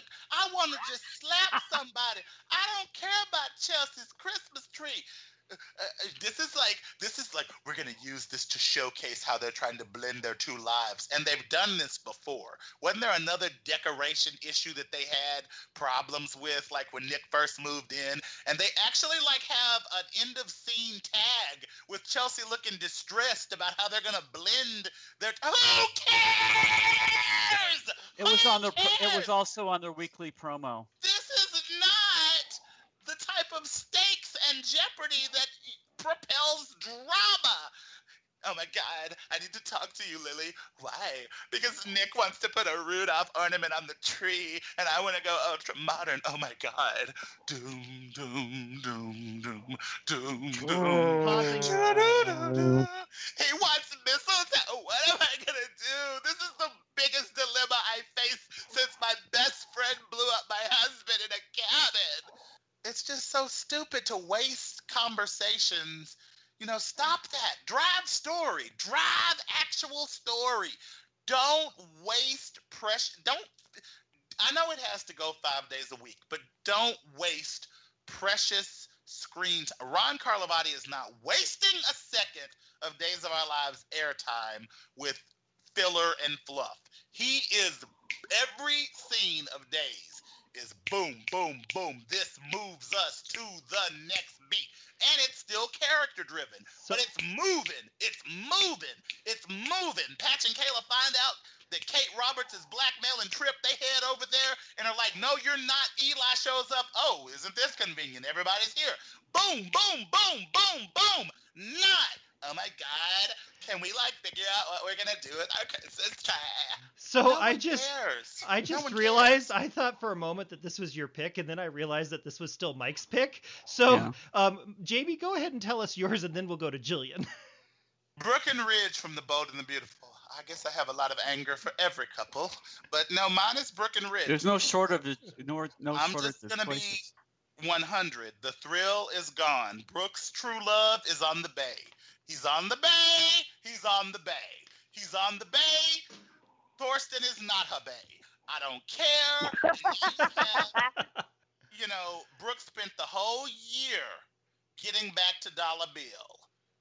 I want to just slap somebody. I don't care about Chelsea's Christmas tree. Uh, uh, this is like this is like we're gonna use this to showcase how they're trying to blend their two lives, and they've done this before. Wasn't there another decoration issue that they had problems with, like when Nick first moved in, and they actually like have an end of scene tag with Chelsea looking distressed about how they're gonna blend their. Who cares? It was Who on their. cares? It was also on their weekly promo. This is not the type of stakes and jeopardy that propels drama. Oh my God, I need to talk to you, Lily. Why? Because Nick wants to put a Rudolph ornament on the tree, and I want to go ultra modern. Oh my God. Doom, doom, doom, doom, doom, doom. Pausing. Da-da-da-da. He wants mistletoe. What am I going to do? This is the biggest dilemma I faced since my best friend blew up my husband in a cabin. It's just so stupid to waste conversations. You know, stop that. Drive story. Drive actual story. Don't waste precious. Don't. I know it has to go five days a week, but don't waste precious screen time. Ron Carlivati is not wasting a second of Days of Our Lives airtime with filler and fluff. He is every scene of Days is boom, boom, boom. This moves us to the next beat. And it's still character driven, So- but it's moving. It's moving. It's moving. Patch and Kayla find out that Kate Roberts is blackmailing Trip. They head over there and are like, no, you're not. Eli shows up. Oh, isn't this convenient? Everybody's here. Boom, boom, boom, boom, boom. Not. Oh my God. Can we like figure out what we're going to do with our Christmas tree? So No I one just cares. I No just one realized cares. I thought for a moment that this was your pick, and then I realized that this was still Mike's pick. So, Yeah. um, Jamie, go ahead and tell us yours, and then we'll go to Jillian. Brooke and Ridge from The Bold and the Beautiful. I guess I have a lot of anger for every couple, but no, mine is Brooke and Ridge. There's no short of no no I'm shortage just of gonna choices. be one hundred. The thrill is gone. Brooke's true love is on the bay. He's on the bay. He's on the bay. He's on the bay. Thorsten is not her bay. I don't care. She had- you know, Brooke spent the whole year getting back to Dollar Bill.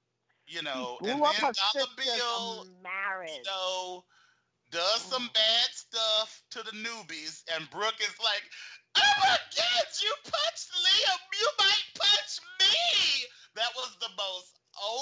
You know, Blew and up then her Dollar sister's Bill, marriage. you know, does some bad stuff to the newbies, and Brooke is like, oh my God, you punched Liam, you might punch me. That was the most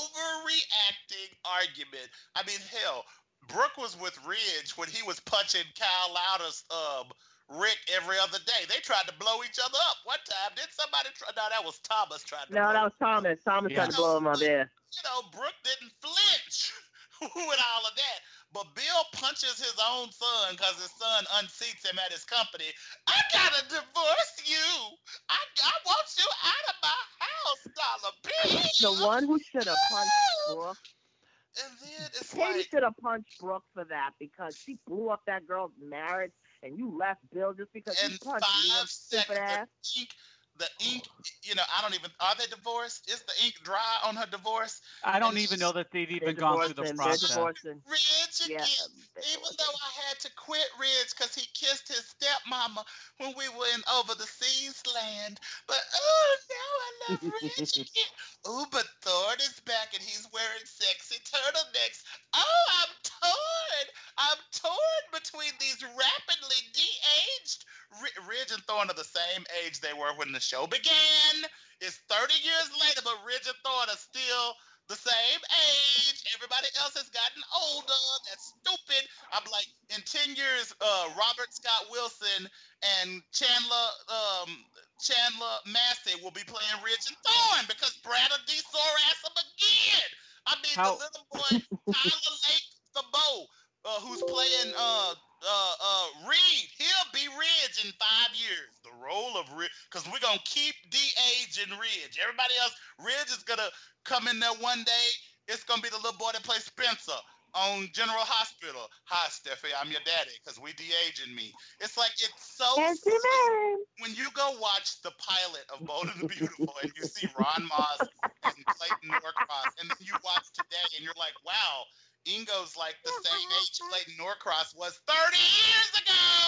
overreacting argument. I mean, hell, Brooke was with Ridge when he was punching Kyle Louder's um, Rick every other day. They tried to blow each other up. One time, did somebody try? No, that was Thomas trying to No, blow that was Thomas. Thomas Yeah. tried to blow him up there. you know, Brooke didn't flinch with all of that. But Bill punches his own son because his son unseats him at his company. I gotta divorce you. I, I want you out of my house, Dollar Bill. The one who should have punched Brooke. And then it's Katie like, should have punched Brooke for that because she blew up that girl's marriage and you left Bill just because in you punched five Liam's stupid seconds, ass. the ink, the ink, you know, I don't even, are they divorced? Is the ink dry on her divorce? I don't and even know that they've They're even gone through the divorcing. They're process. divorcing. Ridge Yeah, again. they're Even divorcing. though I had to quit Ridge because he kissed his stepmama when we were in Over the Seas land. But oh, now I love Ridge again. Oh, but Thorne is back and he's wearing sexy turtlenecks. Oh, I'm torn. I'm torn between these rapidly de-aged. R- Ridge and Thorne are the same age they were when the show began. It's thirty years later, but Ridge and Thorne are still the same age. Everybody else has gotten older. That's stupid. I'm like, in ten years, uh, Robert Scott Wilson and Chandler um, Chandler Massey will be playing Ridge and Thorne because Brad will de-sorass them again. I mean, How- the little boy, Tyler Lake Thibault, uh, who's playing uh, uh, uh, Reed, he'll be Ridge in five years. The role of Ridge, because we're going to keep de-aging Ridge. Everybody else, Ridge is going to come in there one day. It's going to be the little boy that plays Spencer on General Hospital. Hi, Steffi, I'm your daddy, because we de-aging me. It's like, it's so Fancy sweet. man. When you go watch the pilot of Bold and the Beautiful and you see Ron Moss and Clayton Norcross, and then you watch today and you're like, wow, Ingo's like the same age Clayton Norcross was thirty years ago.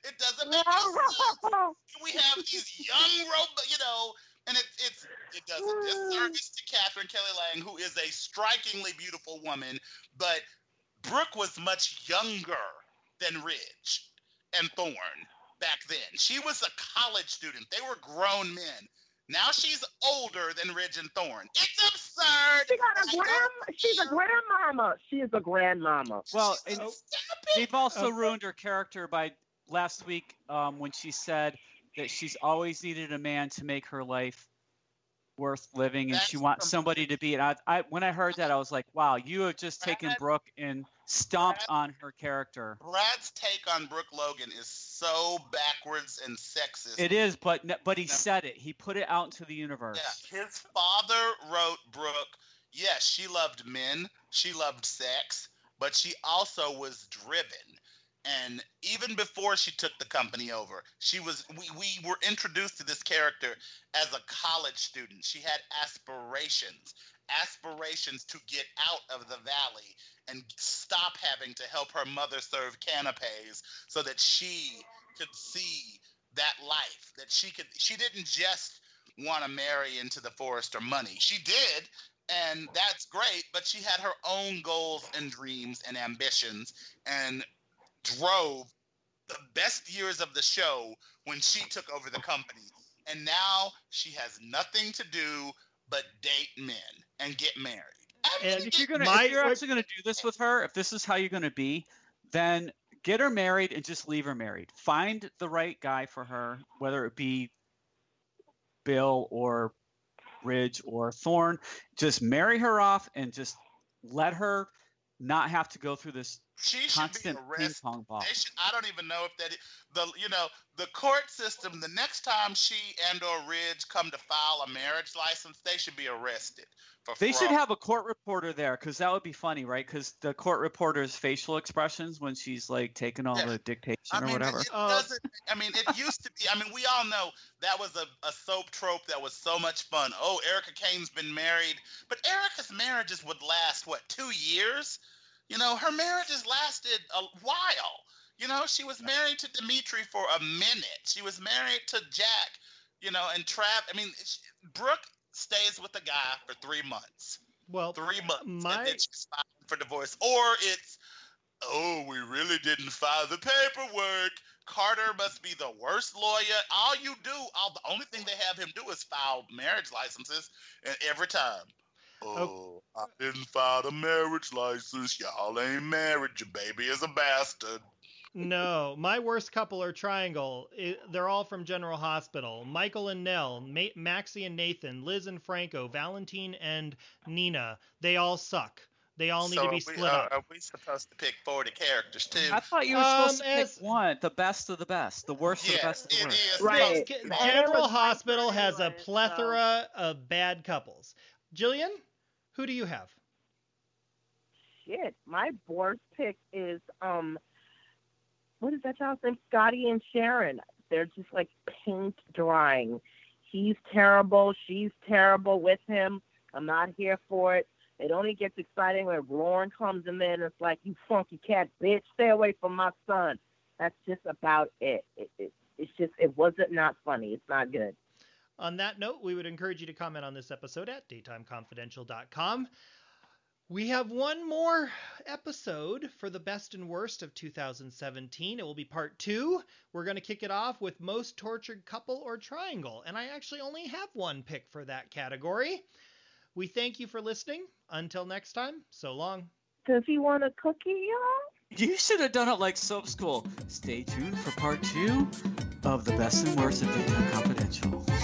It doesn't make any sense. We have these young robot, you know, and it, it's it does a disservice to Catherine Kelly Lang, who is a strikingly beautiful woman, but Brooke was much younger than Ridge and Thorne back then. She was a college student. They were grown men. Now she's older than Ridge and Thorne. It's absurd. She got a grand. She's a grandmama. She is a grandmama. Well, and they've also ruined her character by last week um, when she said that she's always needed a man to make her life worth living, and That's she wants somebody to be. And I, I, when I heard that, I was like, wow, you have just taken Brad- Brooke and stomped Brad- on her character. Brad's take on Brooke Logan is so backwards and sexist. It is, but but he said it. He put it out into the universe. Yeah, his father wrote Brooke. Yes, she loved men. She loved sex, but she also was driven. And even before she took the company over, she was. We, we were introduced to this character as a college student. She had aspirations, aspirations to get out of the valley and stop having to help her mother serve canapes, so that she could see that life. That she could. She didn't just want to marry into the Forrester money. She did. And that's great, but she had her own goals and dreams and ambitions, and drove the best years of the show when she took over the company. And now she has nothing to do but date men and get married. I mean, And if you're gonna, My- if you're actually gonna do this with her, if this is how you're gonna be, then get her married and just leave her married. Find the right guy for her, whether it be Bill or Ridge or Thorne. Just marry her off and just let her not have to go through this she should constant be ping arrested. pong ball. They should, I don't even know if that the you know the court system. The next time she and or Ridge come to file a marriage license, they should be arrested for They fraud. should have a court reporter there, because that would be funny, right? Because the court reporter's facial expressions when she's like taking all Yeah. the dictation I or mean, whatever. it Uh, doesn't. I mean, it used to be. I mean, we all know that was a, a soap trope that was so much fun. Oh, Erica Kane's been married, but Erica's marriages would last what two years? You know, her marriages lasted a while. You know, she was married to Dimitri for a minute. She was married to Jack. You know, and Trav. I mean, she, Brooke stays with the guy for three months. Well, Three months, my and then she's filing for divorce, or it's. Oh, we really didn't file the paperwork. Carter must be the worst lawyer. All you do, all the only thing they have him do is file marriage licenses, and every time. Oh, I didn't file the marriage license. Y'all ain't married. Your baby is a bastard. no, my worst couple are Triangle. It, they're all from General Hospital. Michael and Nell, Ma- Maxie and Nathan, Liz and Franco, Valentine and Nina. They all suck. They all need So to be are we- split are, up. Are we supposed to pick forty characters too? I thought you were Um, supposed to as- pick one, the best of the best, the worst of the Yeah, best of the it worst. is. Right. Ge- And it General was my Hospital turn has a anyway, so- plethora of bad couples. Jillian, who do you have? Shit, my worst pick is um, what is that child's name? Scotty and Sharon. They're just like paint drying. He's terrible. She's terrible with him. I'm not here for it. It only gets exciting when Lauren comes in there and it's like, you funky cat bitch, stay away from my son. That's just about it. It, it. It's just, it wasn't not funny. It's not good. On that note, we would encourage you to comment on this episode at daytime confidential dot com. We have one more episode for the best and worst of two thousand seventeen. It will be part two. We're going to kick it off with most tortured couple or triangle, and I actually only have one pick for that category. We thank you for listening. Until next time, so long. Does he want a cookie, y'all? You should have done it like Soap School. Stay tuned for part two of the best and worst of Daytime Confidential.